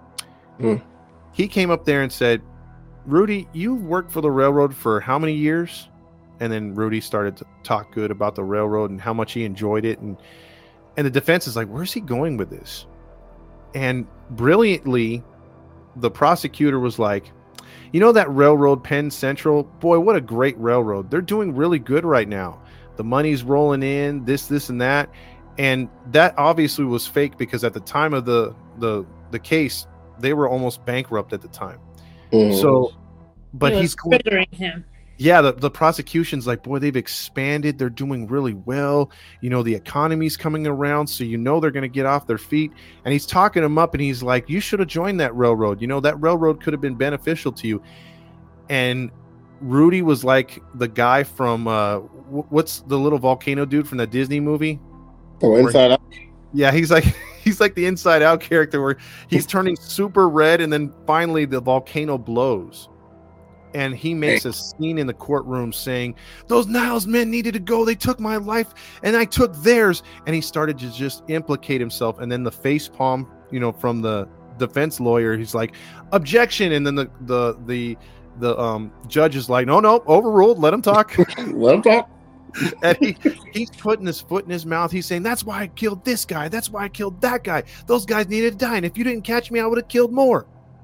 Speaker 1: Mm. He came up there and said, "Rudy, you've worked for the railroad for how many years?" And then Rudy started to talk good about the railroad and how much he enjoyed it, and. And the defense is like, where's he going with this? And brilliantly, the prosecutor was like, you know that railroad, Penn Central? Boy, what a great railroad. They're doing really good right now. The money's rolling in, this, this, and that. And that obviously was fake because at the time of the the, the case, they were almost bankrupt at the time. Mm. So, but
Speaker 5: he
Speaker 1: he's
Speaker 5: triggering him.
Speaker 1: Yeah, the, the prosecution's like, boy, they've expanded. They're doing really well. You know, the economy's coming around, so you know they're going to get off their feet. And he's talking them up, and he's like, you should have joined that railroad. You know, that railroad could have been beneficial to you. And Rudy was like the guy from, uh, what's the little volcano dude from the Disney movie?
Speaker 4: Oh, Inside Out?
Speaker 1: Yeah, he's like he's like the Inside Out character where he's turning super red, and then finally the volcano blows. And he makes a scene in the courtroom saying, those Niles men needed to go. They took my life and I took theirs. And he started to just implicate himself. And then the face palm, you know, from the defense lawyer, he's like, objection. And then the the the the um, judge is like, no, no, overruled. Let him talk.
Speaker 4: Let him talk.
Speaker 1: And he, he's putting his foot in his mouth. He's saying, that's why I killed this guy. That's why I killed that guy. Those guys needed to die. And if you didn't catch me, I would have killed more.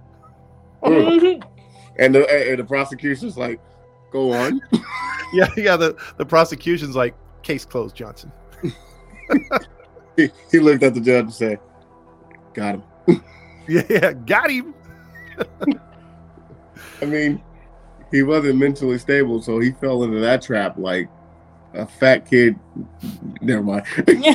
Speaker 4: Mm. And the and the prosecution's like, go on.
Speaker 1: yeah, yeah. The, the prosecution's like, case closed, Johnson.
Speaker 4: he, he looked at the judge and said, got him.
Speaker 1: yeah, yeah, got him.
Speaker 4: I mean, he wasn't mentally stable, so he fell into that trap like a fat kid. Never mind.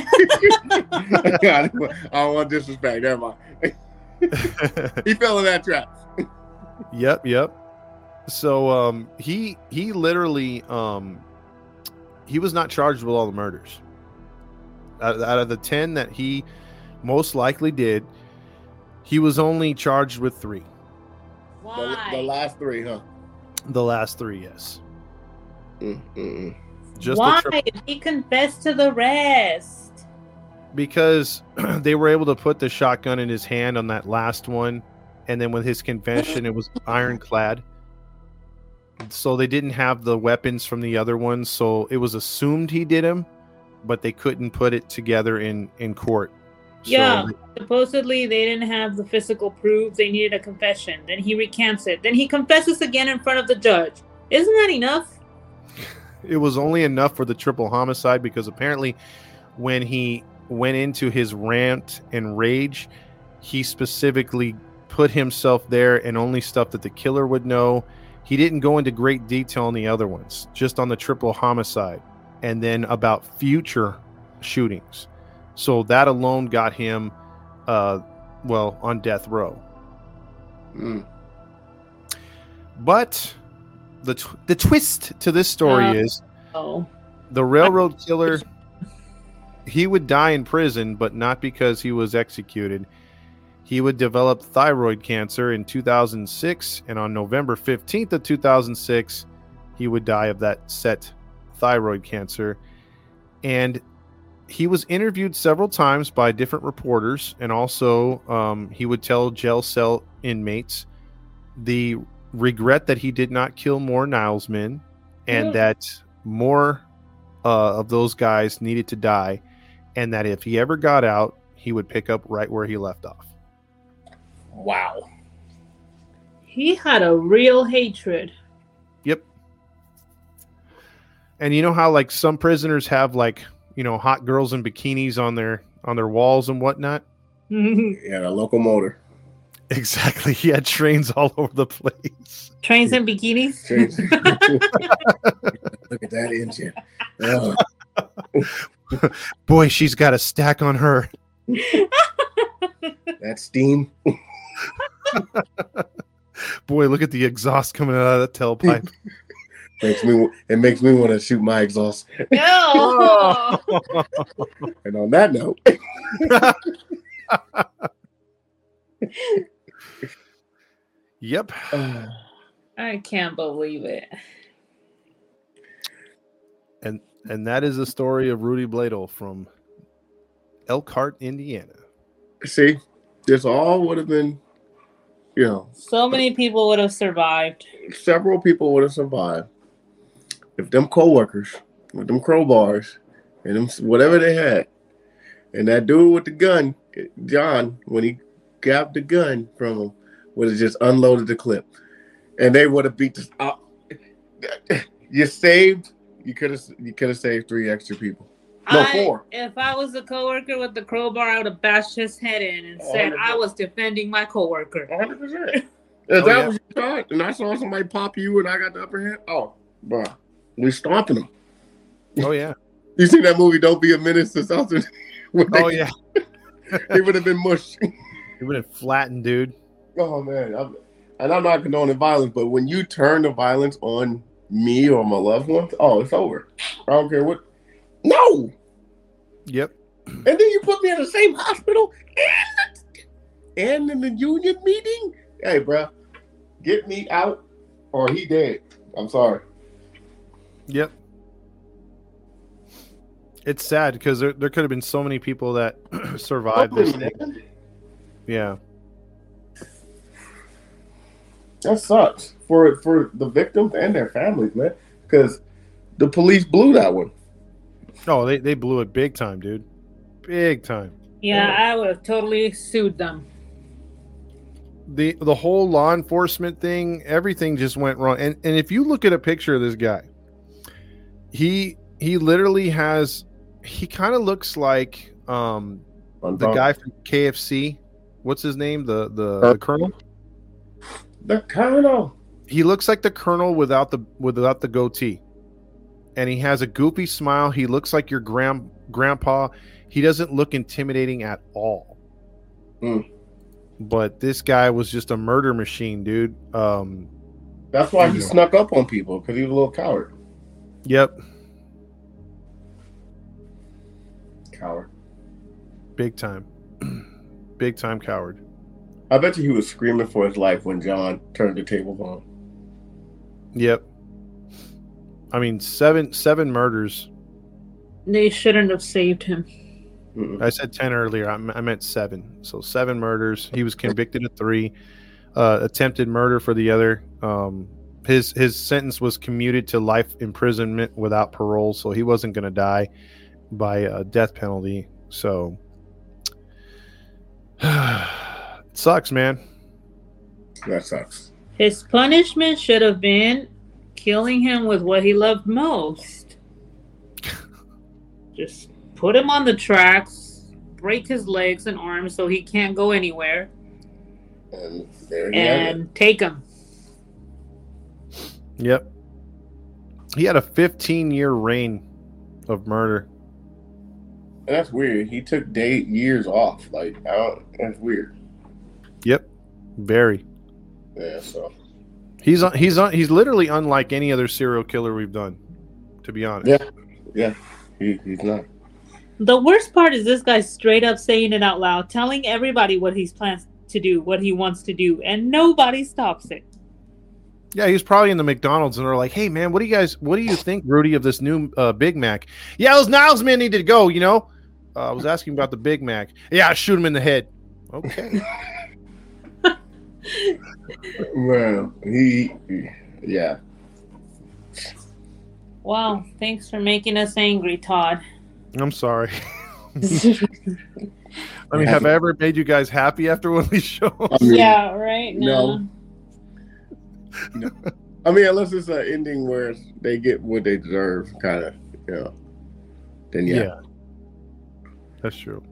Speaker 4: I don't want disrespect. Never mind. He fell in that trap.
Speaker 1: Yep, yep. So um, he he literally um, he was not charged with all the murders. Out, out of the ten that he most likely did, he was only charged with three.
Speaker 5: Why?
Speaker 4: The, the last three, huh?
Speaker 1: The last three, yes.
Speaker 4: Mm-mm.
Speaker 5: Just why did he confess to the rest?
Speaker 1: Because they were able to put the shotgun in his hand on that last one. And then with his confession, it was ironclad. So they didn't have the weapons from the other ones. So it was assumed he did them, but they couldn't put it together in, in court.
Speaker 5: Yeah,
Speaker 1: so,
Speaker 5: supposedly they didn't have the physical proof. They needed a confession. Then he recants it. Then he confesses again in front of the judge. Isn't that enough?
Speaker 1: It was only enough for the triple homicide because apparently when he went into his rant and rage, he specifically put himself there and only stuff that the killer would know. He didn't go into great detail on the other ones, just on the triple homicide and then about future shootings. So that alone got him, uh, well, on death row.
Speaker 4: Mm.
Speaker 1: But the tw- the twist to this story
Speaker 5: uh,
Speaker 1: is
Speaker 5: oh.
Speaker 1: the railroad killer, he would die in prison, but not because he was executed. He would develop thyroid cancer in two thousand six, and on November fifteenth of two thousand six, he would die of that set thyroid cancer. And he was interviewed several times by different reporters, and also um, he would tell jail cell inmates the regret that he did not kill more Niles men, and
Speaker 5: Yeah.
Speaker 1: that more uh, of those guys needed to die, and that if he ever got out, he would pick up right where he left off.
Speaker 4: Wow.
Speaker 5: He had a real hatred.
Speaker 1: Yep. And you know how like some prisoners have like, you know, hot girls in bikinis on their on their walls and whatnot?
Speaker 4: Yeah, a locomotor.
Speaker 1: Exactly. He had trains all over the place.
Speaker 5: Trains and bikinis.
Speaker 4: Look at that engine. Oh.
Speaker 1: Boy, she's got a stack on her.
Speaker 4: That steam.
Speaker 1: Boy, look at the exhaust coming out of that tailpipe.
Speaker 4: Makes me. It makes me want to shoot my exhaust.
Speaker 5: No.
Speaker 4: And on that note,
Speaker 1: Yep.
Speaker 4: uh,
Speaker 5: I can't believe it.
Speaker 1: And and that is the story of Rudy Bladel from Elkhart, Indiana.
Speaker 4: see, this all would have been, you know,
Speaker 5: So many people would have survived.
Speaker 4: several people would have survived if them co-workers with them crowbars and them whatever they had, and that dude with the gun, John, when he grabbed the gun from him, would have just unloaded the clip, and they would have beat this up. You saved. You could have. You could have saved three extra people. No,
Speaker 5: I-
Speaker 4: four.
Speaker 5: If I was a coworker with the crowbar, I would have bashed his head in and said I was defending my coworker.
Speaker 4: one hundred percent. If
Speaker 1: Oh,
Speaker 4: that
Speaker 1: yeah.
Speaker 4: was your thought, and I saw somebody pop you, and I got the upper hand. Oh, bro, we stomping them.
Speaker 1: Oh yeah.
Speaker 4: You seen that movie? Don't Be a Menace to Something.
Speaker 1: Oh yeah.
Speaker 4: He would have been mushed.
Speaker 1: He would have flattened, dude.
Speaker 4: Oh man, I'm, and I'm not condoning violence, but when you turn the violence on me or my loved ones, oh, it's over. I don't care what. No,
Speaker 1: Yep.
Speaker 4: and then you put me in the same hospital and and in the union meeting. Hey, bro, get me out or he dead. I'm sorry.
Speaker 1: Yep. It's sad because there, there could have been so many people that survived this. thing. Yeah.
Speaker 4: That sucks for for the victims and their families, man. Because the police blew that one.
Speaker 1: Oh, they, they blew it big time, dude. Big time.
Speaker 5: Yeah, I would have totally sued them.
Speaker 1: The the whole law enforcement thing, everything just went wrong. And and if you look at a picture of this guy, he he literally has he kind of looks like um the guy from K F C. What's his name? The the, the Colonel?
Speaker 4: The Colonel.
Speaker 1: He looks like the Colonel without the without the goatee. And he has a goofy smile. He looks like your grand grandpa. He doesn't look intimidating at all.
Speaker 4: Mm.
Speaker 1: But this guy was just a murder machine, dude. Um,
Speaker 4: That's why he snuck up on people, because he was a little coward.
Speaker 1: yep,
Speaker 4: Coward.
Speaker 1: big time, big time coward.
Speaker 4: I bet you he was screaming for his life when John turned the tables on.
Speaker 1: Yep. I mean, seven seven murders.
Speaker 5: They shouldn't have saved him.
Speaker 4: Mm-mm.
Speaker 1: I said ten earlier. I, I meant seven. So seven murders. He was convicted of three. Uh, attempted murder for the other. Um, his his sentence was commuted to life imprisonment without parole, so he wasn't going to die by a death penalty. So it sucks, man.
Speaker 4: That sucks.
Speaker 5: His punishment should have been killing him with what he loved most. Just put him on the tracks, break his legs and arms so he can't go anywhere,
Speaker 4: And there he had it.
Speaker 5: and take him.
Speaker 1: Yep. He had a fifteen year reign of murder.
Speaker 4: And that's weird. He took day years off. Like, I don't, that's weird.
Speaker 1: Yep. Very.
Speaker 4: Yeah, so.
Speaker 1: He's on, he's on, he's literally unlike any other serial killer we've done, to be honest.
Speaker 4: Yeah. Yeah. He, he's not.
Speaker 5: The worst part is this guy straight up saying it out loud, telling everybody what he's plans to do, what he wants to do, and nobody stops it.
Speaker 1: Yeah, he's probably in the McDonald's and they're like, "Hey, man, what do you guys, what do you think, Rudy, of this new uh, Big Mac?" Yeah, those Niles men need to go. You know, Uh, I was asking about the Big Mac. Yeah, shoot him in the head. Okay.
Speaker 4: Well, he, yeah.
Speaker 5: Wow, thanks for making us angry, Todd.
Speaker 1: I'm sorry. I mean, have I ever made you guys happy after one of these shows?
Speaker 4: I mean,
Speaker 5: Yeah, right? No.
Speaker 4: no. No. I mean, unless it's an ending where they get what they deserve, kind of, you know. Then yeah.
Speaker 1: Yeah. That's true.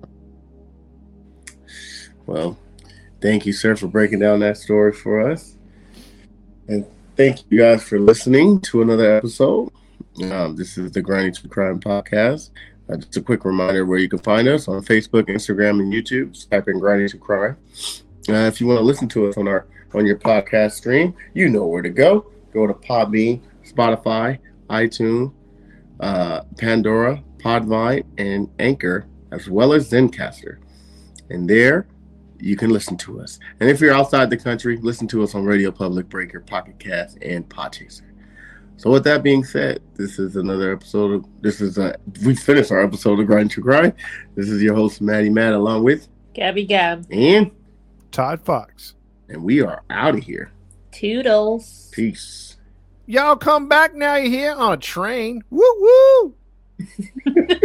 Speaker 4: Well, thank you, sir, for breaking down that story for us. And thank you guys for listening to another episode. Um, this is the Grinding True Crime Podcast. Uh, just a quick reminder where you can find us on Facebook, Instagram, and YouTube. Just type in Grinding True Crime. Uh, if you want to listen to us on our on your podcast stream, you know where to go. Go to Podbean, Spotify, iTunes, uh, Pandora, Podvine, and Anchor, as well as Zencaster. And there, you can listen to us. And if you're outside the country, listen to us on Radio Public, Breaker, Pocket Cast, and Podchaser. So with that being said, this is another episode of, this is a, we finished our episode of Grinding True Crime. This is your host, Maddie Matt, along with
Speaker 5: Gabby Gab.
Speaker 4: and
Speaker 1: Todd Fox.
Speaker 4: and we are out of here.
Speaker 5: Toodles.
Speaker 4: Peace.
Speaker 1: Y'all come back now. You're here on a train. Woo woo.